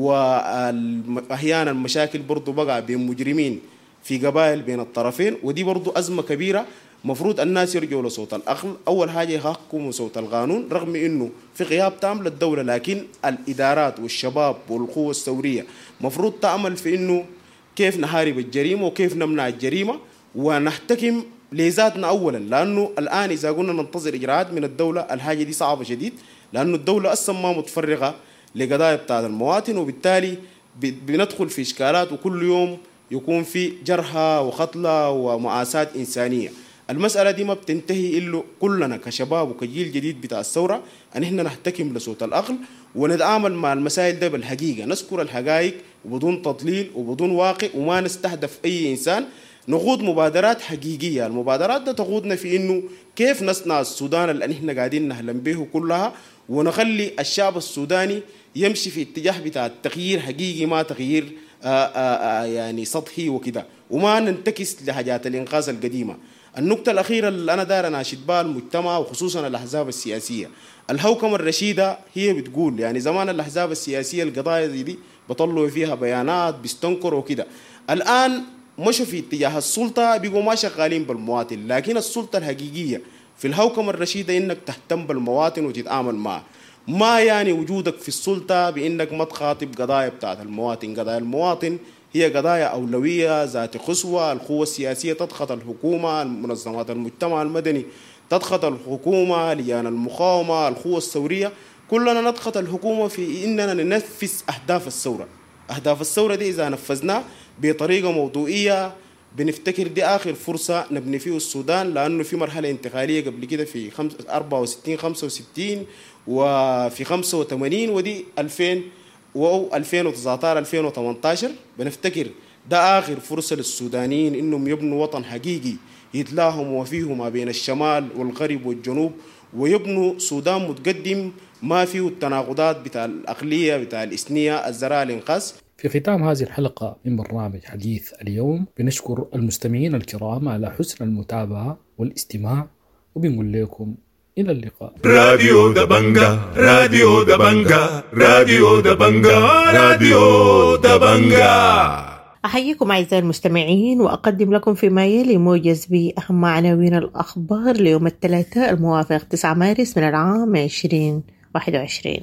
وأحيانا مشاكل برضو بقى بين مجرمين في قبائل بين الطرفين، ودي برضو أزمة كبيرة. مفروض الناس يرجعوا لصوت الأقل، أول حاجة يحكموا صوت القانون رغم إنه في غياب تام للدولة، لكن الإدارات والشباب والقوة الثورية مفروض تعمل في إنه كيف نحارب الجريمة وكيف نمنع الجريمة ونحتكم لذاتنا أولا، لأنه الآن إذا قلنا ننتظر إجراءات من الدولة الحاجة دي صعبة شديد، لأنه الدولة أصلا ما متفرغة لقضايا بتاع المواطن، وبالتالي بندخل في إشكالات وكل يوم يكون في جرحى وقتلى ومآساة إنسانية. المسألة دي ما بتنتهي إلا كلنا كشباب وكجيل جديد بتاع الثورة أن إحنا نحتكم لصوت الأقل ونتعامل مع المسائل ده بالحقيقة، نذكر الحقائق وبدون تضليل وبدون واقع، وما نستهدف أي إنسان. نقود مبادرات حقيقية، المبادرات ده تقودنا في إنه كيف نصنع السودان اللي إحنا قاعدين نحلم به كلها، ونخلي الشعب السوداني يمشي في اتجاه بتاع التغيير حقيقي، ما تغيير آآ آآ يعني سطحي وكده، وما ننتكس لحاجات الإنقاذ القديمة. النقطة الأخيرة اللي أنا داير أناشد بها المجتمع وخصوصا الأحزاب السياسية، الحوكمة الرشيدة هي بتقول يعني زمان الأحزاب السياسية القضايا دي بطلوا فيها بيانات بيستنكروا وكده، الآن مشوا في اتجاه السلطة بيقوا ما شغالين بالمواطن، لكن السلطة الحقيقية في الحوكمة الرشيدة إنك تهتم بالمواطن وتتعامل معه، ما يعني وجودك في السلطة بإنك ما تخاطب قضايا بتاعت المواطن. قضايا المواطن هي قضايا أولوية ذات خصوة، القوة السياسية تضغط الحكومة، منظمات المجتمع المدني تضغط الحكومة، لجان المقاومة، القوة الثورية، كلنا نضغط الحكومة في إننا ننفذ أهداف الثورة. أهداف الثورة دي إذا نفذناه بطريقة موضوعية بنفتكر دي آخر فرصة نبني فيه السودان، لأنه في مرحلة انتقالية قبل كده في أربعة وستين خمسة وستين وفي خمسة وثمانين ودي ألفين و ألفين وتسعة عشر ألفين وثمانية عشر. بنفتكر ده آخر فرصة للسودانيين إنهم يبنوا وطن حقيقي يتلاهم وفيه ما بين الشمال والغرب والجنوب، ويبنوا سودان متقدم ما فيه التناقضات بتاع الأقلية بتاع الإثنية الزراعة الإنقاذ. في ختام هذه الحلقة من برنامج حديث اليوم بنشكر المستمعين الكرام على حسن المتابعة والاستماع، وبنقول لكم إلى اللقاء. راديو دبنجا راديو دبنجا راديو دبنجا راديو دبنجا. أحييكم أعزائي المستمعين وأقدم لكم فيما يلي موجز بأهم عناوين الأخبار ليوم الثلاثاء الموافق تسعة مارس من العام عشرين واحد وعشرين.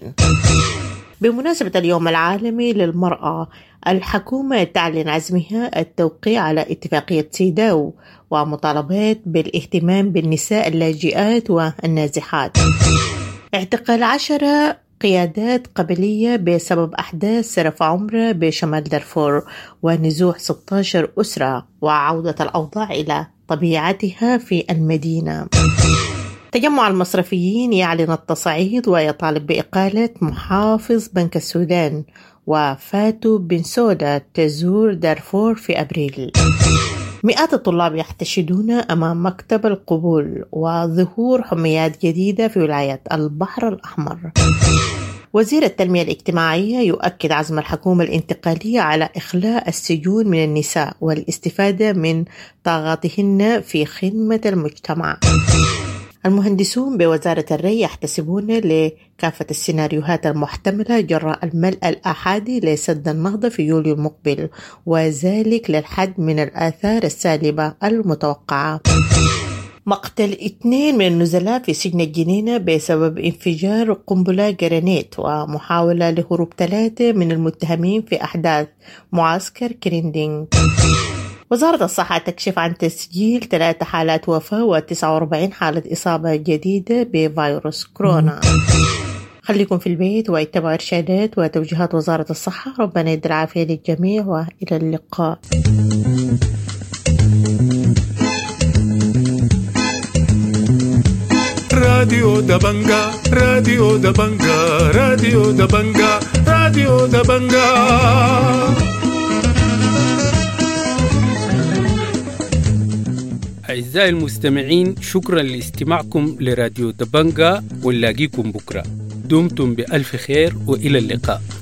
بمناسبة اليوم العالمي للمرأة، الحكومة تعلن عزمها التوقيع على اتفاقية سيداو ومطالبات بالاهتمام بالنساء اللاجئات والنازحات. اعتقال عشرة قيادات قبلية بسبب أحداث سرف عمرة بشمال دارفور، ونزوح ستة عشر أسرة، وعودة الأوضاع إلى طبيعتها في المدينة. تجمع المصرفيين يعلن التصعيد ويطالب بإقالة محافظ بنك السودان، وفاتو بنسودا تزور دارفور في أبريل. مئات الطلاب يحتشدون أمام مكتب القبول، وظهور حميات جديدة في ولاية البحر الأحمر. وزير التنمية الاجتماعية يؤكد عزم الحكومة الانتقالية على إخلاء السجون من النساء والاستفادة من طاقاتهن في خدمة المجتمع. المهندسون بوزارة الري يحتسبون لكافة السيناريوهات المحتملة جراء الملء الأحادي لسد النهضة في يوليو المقبل، وذلك للحد من الآثار السالبة المتوقعة. مقتل اثنين من النزلاء في سجن الجنينة بسبب انفجار قنبلة جرانيت، ومحاولة لهروب ثلاثة من المتهمين في أحداث معسكر كريندينغ. وزارة الصحة تكشف عن تسجيل ثلاث حالات وفاة وتسعة وأربعين حالة إصابة جديدة بفيروس كورونا. خليكم في البيت واتبعوا إرشادات وتوجيهات وزارة الصحة. ربنا يدي العافية للجميع وإلى اللقاء. راديو دبنجا راديو دبنجا راديو دبنجا راديو دبنجا. أعزائي المستمعين، شكرا لاستماعكم لراديو دبنجا، ونلاقيكم بكرة. دمتم بألف خير وإلى اللقاء.